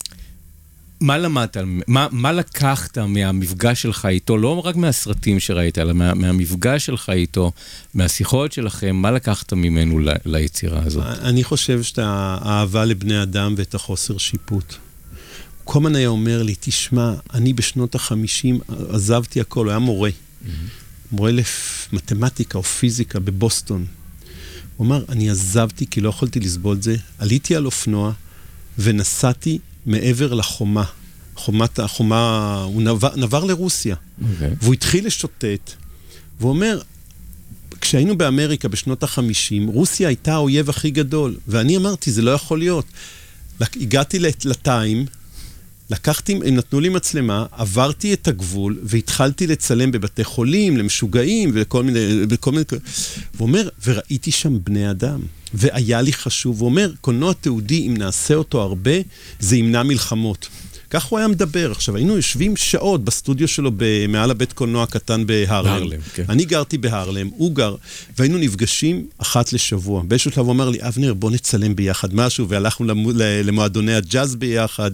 מה למדת, מה, מה לקחת מהמפגש שלך איתו, לא רק מהסרטים שראית, אלא מה, מהמפגש שלך איתו, מהשיחות שלכם, מה לקחת ממנו ל, ליצירה הזאת? אני חושב שאתה האהבה לבני אדם ואת החוסר שיפוט. קומן היה אומר לי, תשמע, אני בשנות החמישים עזבתי הכל, הוא היה מורה. Mm-hmm. מורה למתמטיקה או פיזיקה בבוסטון. הוא אמר, אני עזבתי כי לא יכולתי לסבול את זה, עליתי על אופנוע ונסעתי מעבר לחומה, חומת, החומה, הוא נבר, נבר לרוסיה, okay. והוא התחיל לשוטט, והוא אומר, כשהיינו באמריקה בשנות החמישים, רוסיה הייתה האויב הכי גדול, ואני אמרתי, זה לא יכול להיות. הגעתי לטיים, לקחתי, הם נתנו לי מצלמה, עברתי את הגבול, והתחלתי לצלם בבתי חולים, למשוגעים, וכל מיני, וכל מיני, והוא אומר, וראיתי שם בני אדם. והיה לי חשוב, הוא אומר, קולנוע תיעודי, אם נעשה אותו הרבה, זה ימנע מלחמות. כך הוא היה מדבר. עכשיו, היינו יושבים שעות בסטודיו שלו, מעל הבית קולנוע הקטן בהרלם. בהרלם, כן. אני גרתי בהרלם, הוא גר, והיינו נפגשים אחת לשבוע. באיזשהו שלב הוא אמר לי, אבנר, בוא נצלם ביחד משהו, והלכנו למועדוני הג'אז ביחד.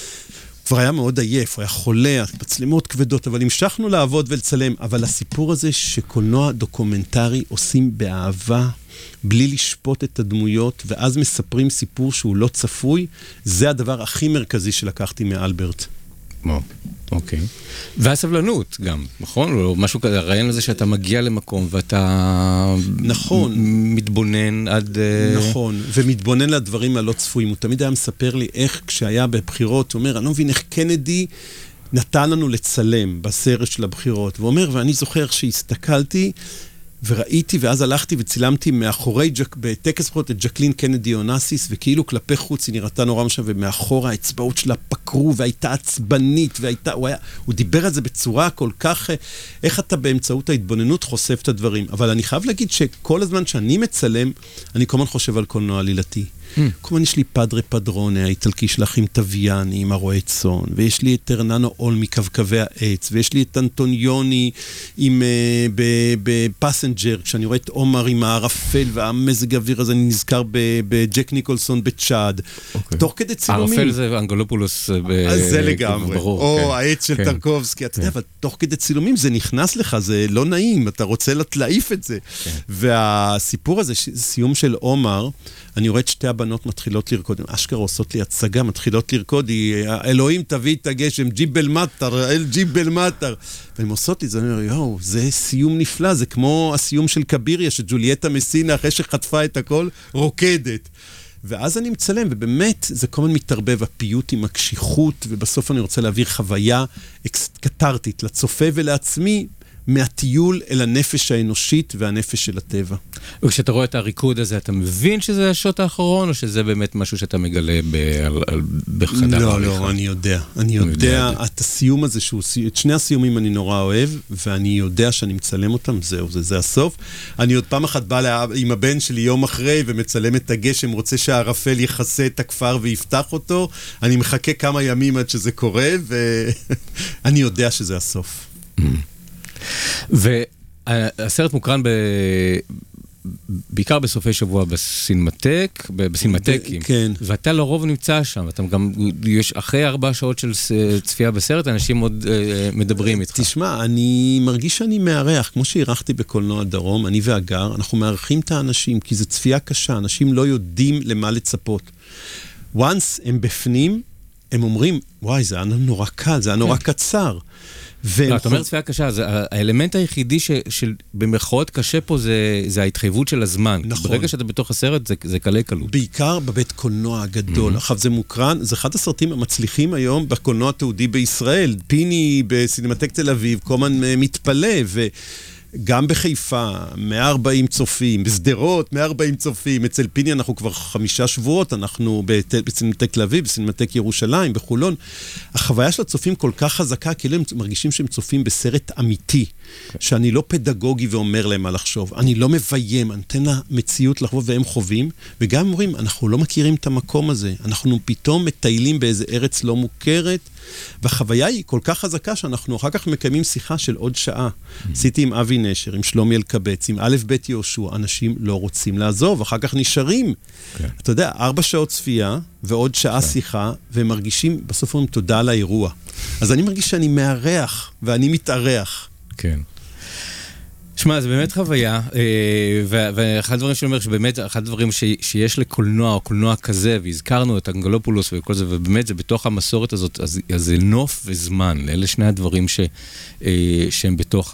כבר היה מאוד עייף, הוא היה חולה, מצלמות כבדות, אבל המשכנו לעבוד ולצלם. אבל הסיפור הזה שקולנוע דוקומנטרי עושים באהבה, בלי לשפוט את הדמויות, ואז מספרים סיפור שהוא לא צפוי, זה הדבר הכי מרכזי שלקחתי מאלברט. אוקיי. והסבלנות גם, נכון? או משהו כזה, הרעיון הזה שאתה מגיע למקום ואתה... נכון. מתבונן עד... נכון, ומתבונן לדברים הלא צפויים. הוא תמיד היה מספר לי איך כשהיה בבחירות, הוא אומר, אני לא מבין איך קנדי נתן לנו לצלם בסרט של הבחירות. והוא אומר, ואני זוכר שהסתכלתי, וראיתי, ואז הלכתי וצילמתי מאחורי, בטקס בחירות, את ג'קלין קנדי אונסיס, וכאילו כלפי חוץ היא נראתה נורא משם, ומאחורה האצבעות שלה פקרו, והייתה עצבנית, והייתה, הוא, היה, הוא דיבר על זה בצורה כל כך, איך אתה באמצעות ההתבוננות חושף את הדברים. אבל אני חייב להגיד שכל הזמן שאני מצלם, אני כל הזמן חושב על קולנוע עלילתי. Mm. כל הזמן יש לי פדרה פדרונה, האיטלקי של אחים טביאני עם הרועה צאן, ויש לי את הרננו אול מקווקווי העץ, ויש לי את אנטוניוני עם, uh, בפסנג'ר, כשאני רואה את עומר עם הערפל והמזג האוויר הזה, אני נזכר בג'ק ניקולסון בצ'אד. Okay. תוך כדי צילומים. הערפל זה אנגולופולוס. ב... זה לגמרי. ברור, או כן. העץ של כן. טרקובסקי, אתה כן. יודע, אבל תוך כדי צילומים זה נכנס לך, זה לא נעים, אתה רוצה להעיף את זה. כן. והסיפור הזה, סיום של עומר, אני רואה את שתי הבנות מתחילות לרקוד, אשכרה עושות לי הצגה, מתחילות לרקוד, אלוהים תביא את הגשם, ג'יבל מטר, אל ג'יבל מטר. והן עושות לי, זה אומר, יואו, זה סיום נפלא, זה כמו הסיום של קביריה, שג'ולייטה מסינה, אחרי שחטפה את הכל, רוקדת. ואז אני מצלם, ובאמת זה כל הזמן מתערבב, הפיוט עם הקשיחות, ובסוף אני רוצה להעביר חוויה קטרתית לצופה ולעצמי, מהטיול אל הנפש האנושית והנפש של הטבע. וכשאתה רואה את הריקוד הזה, אתה מבין שזה השוט האחרון, או שזה באמת משהו שאתה מגלה בחדר? לא, לא, אני יודע. אני יודע, את הסיום הזה, את שני הסיומים אני נורא אוהב, ואני יודע שאני מצלם אותם, זהו, זה הסוף. אני עוד פעם אחת בא עם הבן שלי יום אחרי, ומצלם את הגשם, רוצה שהערפל יכסה את הכפר ויפתח אותו. אני מחכה כמה ימים עד שזה קורה, ואני יודע שזה הסוף. והסרט מוקרן בעיקר בסופי שבוע בסינמטק, בסינמטקים, כן. ואתה לרוב נמצא שם, ואתה גם, יש אחרי ארבע שעות של צפייה בסרט, אנשים עוד מדברים איתך. תשמע, אני מרגיש שאני מארח, כמו שהירחתי בקולנוע דרום, אני והגר, אנחנו מארחים את האנשים, כי זו צפייה קשה, אנשים לא יודעים למה לצפות. once הם בפנים, הם אומרים, וואי, זה היה נורא קל, זה היה נורא קצר. אתה אומר צפייה קשה, האלמנט היחידי שבמרכאות קשה פה זה ההתחייבות של הזמן. ברגע שאתה בתוך הסרט זה קלה קלות. בעיקר בבית קולנוע הגדול. עכשיו זה מוקרן, זה אחד הסרטים המצליחים היום בקולנוע תעודי בישראל. פיני בסינמטק תל אביב, כל הזמן מתפלא, וגם בחיפה, מאה וארבעים צופים, בסדרות, מאה וארבעים צופים, אצל פיני אנחנו כבר חמישה שבועות, אנחנו בסינמטק תל אביב, בסינמטק ירושלים, בחולון. החוויה של הצופים כל כך חזקה, כי הם מרגישים שהם צופים בסרט אמיתי, שאני לא פדגוגי ואומר להם מה לחשוב, אני לא מביים, אני נותן לה מציאות לחוות והם חווים, וגם אומרים, אנחנו לא מכירים את המקום הזה, אנחנו פתאום מטיילים באיזה ארץ לא מוכרת, והחוויה היא כל כך חזקה שאנחנו אחר כך מקיימים שיחה של עוד שעה. עשיתי עם אבי נשר, עם שלומי אלקבץ, עם א' ב' יהושע, אנשים לא רוצים לעזוב, אחר כך נשארים. אתה יודע, ארבע שעות צפייה ועוד שעה שיחה, והם מרגישים, בסוף אומרים תודה על האירוע. אז אני מרגיש שאני מארח, ואני מתארח. כן. שמע, זה באמת חוויה, ואחד הדברים שאני אומר, שבאמת, אחד הדברים שיש לקולנוע, או קולנוע כזה, והזכרנו את אנגלופולוס וכל זה, ובאמת זה בתוך המסורת הזאת, אז זה נוף וזמן, אלה שני הדברים שהם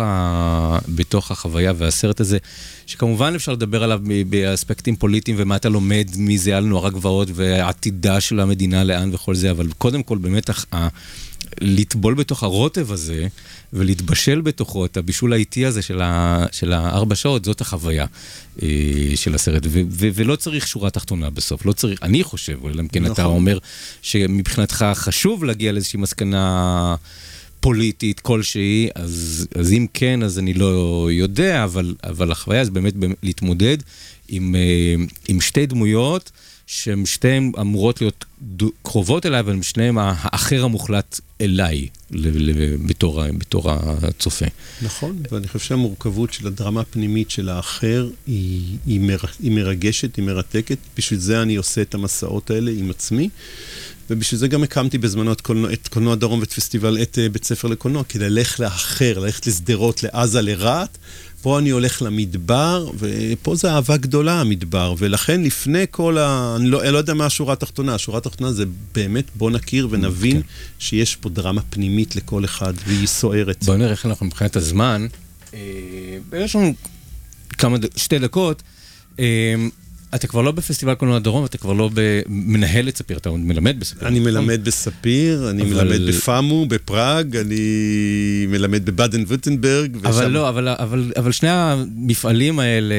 בתוך החוויה והסרט הזה, שכמובן אפשר לדבר עליו באספקטים פוליטיים, ומה אתה לומד מזה על נוער הגבעות, והעתידה של המדינה לאן וכל זה, אבל קודם כל באמת לטבול בתוך הרוטב הזה, ולהתבשל בתוכו את הבישול האיטי הזה של, ה, של הארבע שעות, זאת החוויה אה, של הסרט, ו, ו, ולא צריך שורה תחתונה בסוף, לא צריך, אני חושב, אלא אם כן נכון. אתה אומר שמבחינתך חשוב להגיע לאיזושהי מסקנה פוליטית כלשהי, אז, אז אם כן, אז אני לא יודע, אבל, אבל החוויה זה באמת להתמודד עם, עם שתי דמויות, שהן שתיהן אמורות להיות קרובות אליי, אבל שניהם האחר המוחלט אליי, בתור, בתור הצופה. נכון, ואני חושב שהמורכבות של הדרמה הפנימית של האחר היא, היא, מר, היא מרגשת, היא מרתקת. בשביל זה אני עושה את המסעות האלה עם עצמי, ובשביל זה גם הקמתי בזמנו את קולנוע, את קולנוע דרום ואת פסטיבל, את בית ספר לקולנוע, כדי ללכת לאחר, ללכת לסדרות, לעזה, לרעת. פה אני הולך למדבר, ופה זה אהבה גדולה המדבר, ולכן לפני כל ה... אני לא, אני לא יודע מה השורה התחתונה, השורה התחתונה זה באמת בוא נכיר ונבין okay. שיש פה דרמה פנימית לכל אחד, והיא סוערת. בוא נראה איך אנחנו מבחינת הזמן, אה, יש לנו כמה, שתי דקות, אה, אתה כבר לא בפסטיבל קולנוע דרום, אתה כבר לא מנהל את ספיר, אתה מלמד בספיר. אני מלמד בספיר, אני מלמד בפאמו, בפראג, אני מלמד בבאדן ווטנברג. אבל לא, אבל שני המפעלים האלה,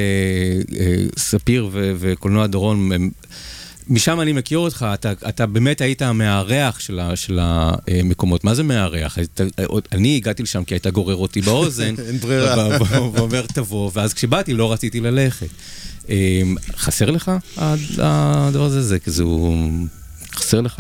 ספיר וקולנוע דרום, משם אני מכיר אותך, אתה באמת היית המארח של המקומות. מה זה מארח? אני הגעתי לשם כי הייתה גורר אותי באוזן, אין ברירה. ואומר תבוא, ואז כשבאתי לא רציתי ללכת. חסר לך הדבר הזה? זה כזה, חסר לך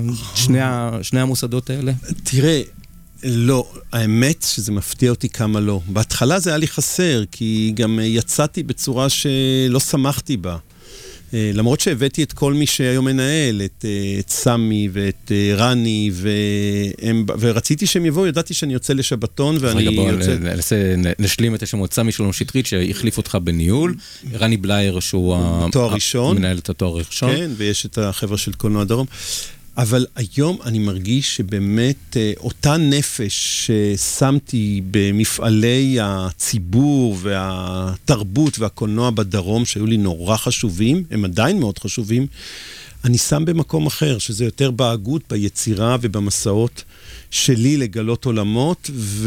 שני המוסדות האלה? תראה, לא, האמת שזה מפתיע אותי כמה לא. בהתחלה זה היה לי חסר, כי גם יצאתי בצורה שלא שמחתי בה. למרות שהבאתי את כל מי שהיום מנהל, את, את סמי ואת רני, והם, ורציתי שהם יבואו, ידעתי שאני יוצא לשבתון, ואני יוצא... נשלים את השמות, סמי שלום שטרית, שהחליף אותך בניהול, רני בלייר, שהוא תואר ראשון, מנהל את התואר ראשון. כן, ויש את החבר'ה של קולנוע דרום. אבל היום אני מרגיש שבאמת אותה נפש ששמתי במפעלי הציבור והתרבות והקולנוע בדרום, שהיו לי נורא חשובים, הם עדיין מאוד חשובים, אני שם במקום אחר, שזה יותר בהגות, ביצירה ובמסעות שלי לגלות עולמות,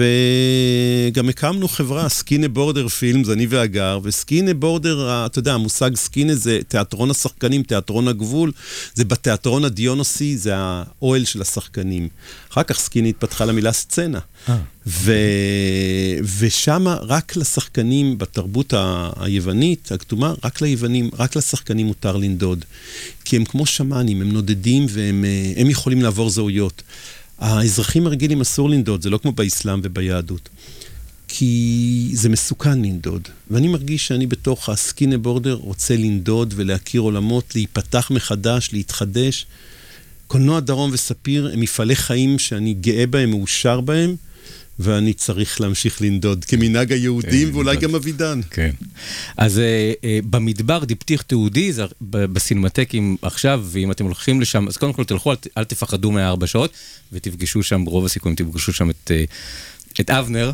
וגם הקמנו חברה, סקינה בורדר פילמס, אני והגר, וסקינה בורדר, אתה יודע, המושג סקינה זה תיאטרון השחקנים, תיאטרון הגבול, זה בתיאטרון הדיונוסי, זה האוהל של השחקנים. אחר כך סקינה התפתחה למילה סצנה. ו... ושם רק לשחקנים בתרבות ה... היוונית, הכתומה, רק ליוונים, רק לשחקנים מותר לנדוד. כי הם כמו שמנים, הם נודדים והם הם יכולים לעבור זהויות. האזרחים הרגילים אסור לנדוד, זה לא כמו באסלאם וביהדות. כי זה מסוכן לנדוד. ואני מרגיש שאני בתוך הסקינה בורדר רוצה לנדוד ולהכיר עולמות, להיפתח מחדש, להתחדש. קולנוע דרום וספיר הם מפעלי חיים שאני גאה בהם, מאושר בהם, ואני צריך להמשיך לנדוד כמנהג היהודים, ואולי גם אבידן. כן. אז במדבר דיפתיח תיעודי, בסינמטקים עכשיו, ואם אתם הולכים לשם, אז קודם כל תלכו, אל תפחדו מהארבע שעות, ותפגשו שם, ברוב הסיכויים תפגשו שם את... את אבנר,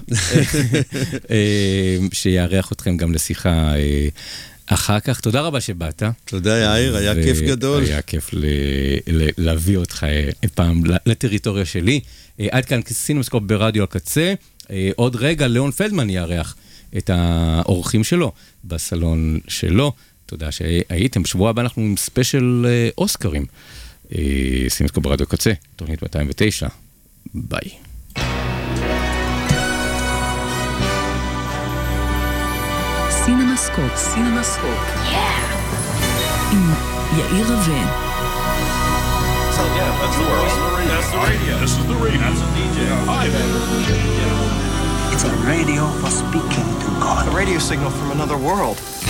שיערך אתכם גם לשיחה אחר כך. תודה רבה שבאת. תודה יאיר, היה כיף גדול. היה כיף להביא אותך פעם לטריטוריה שלי. עד כאן סינמסקופ ברדיו הקצה. עוד רגע ליאון פלדמן יערך את האורחים שלו בסלון שלו. תודה שהייתם. בשבוע הבא אנחנו עם ספיישל אוסקרים. סינמסקופ ברדיו הקצה, תוכנית מאתיים ותשע. ביי. סינמסקופ, סינמסקופ. עם יאיר רווה. So yeah, that's the world. That's the radio. This is the radio. That's a D J. Hi, man. It's a radio for speaking to God. A radio signal from another world.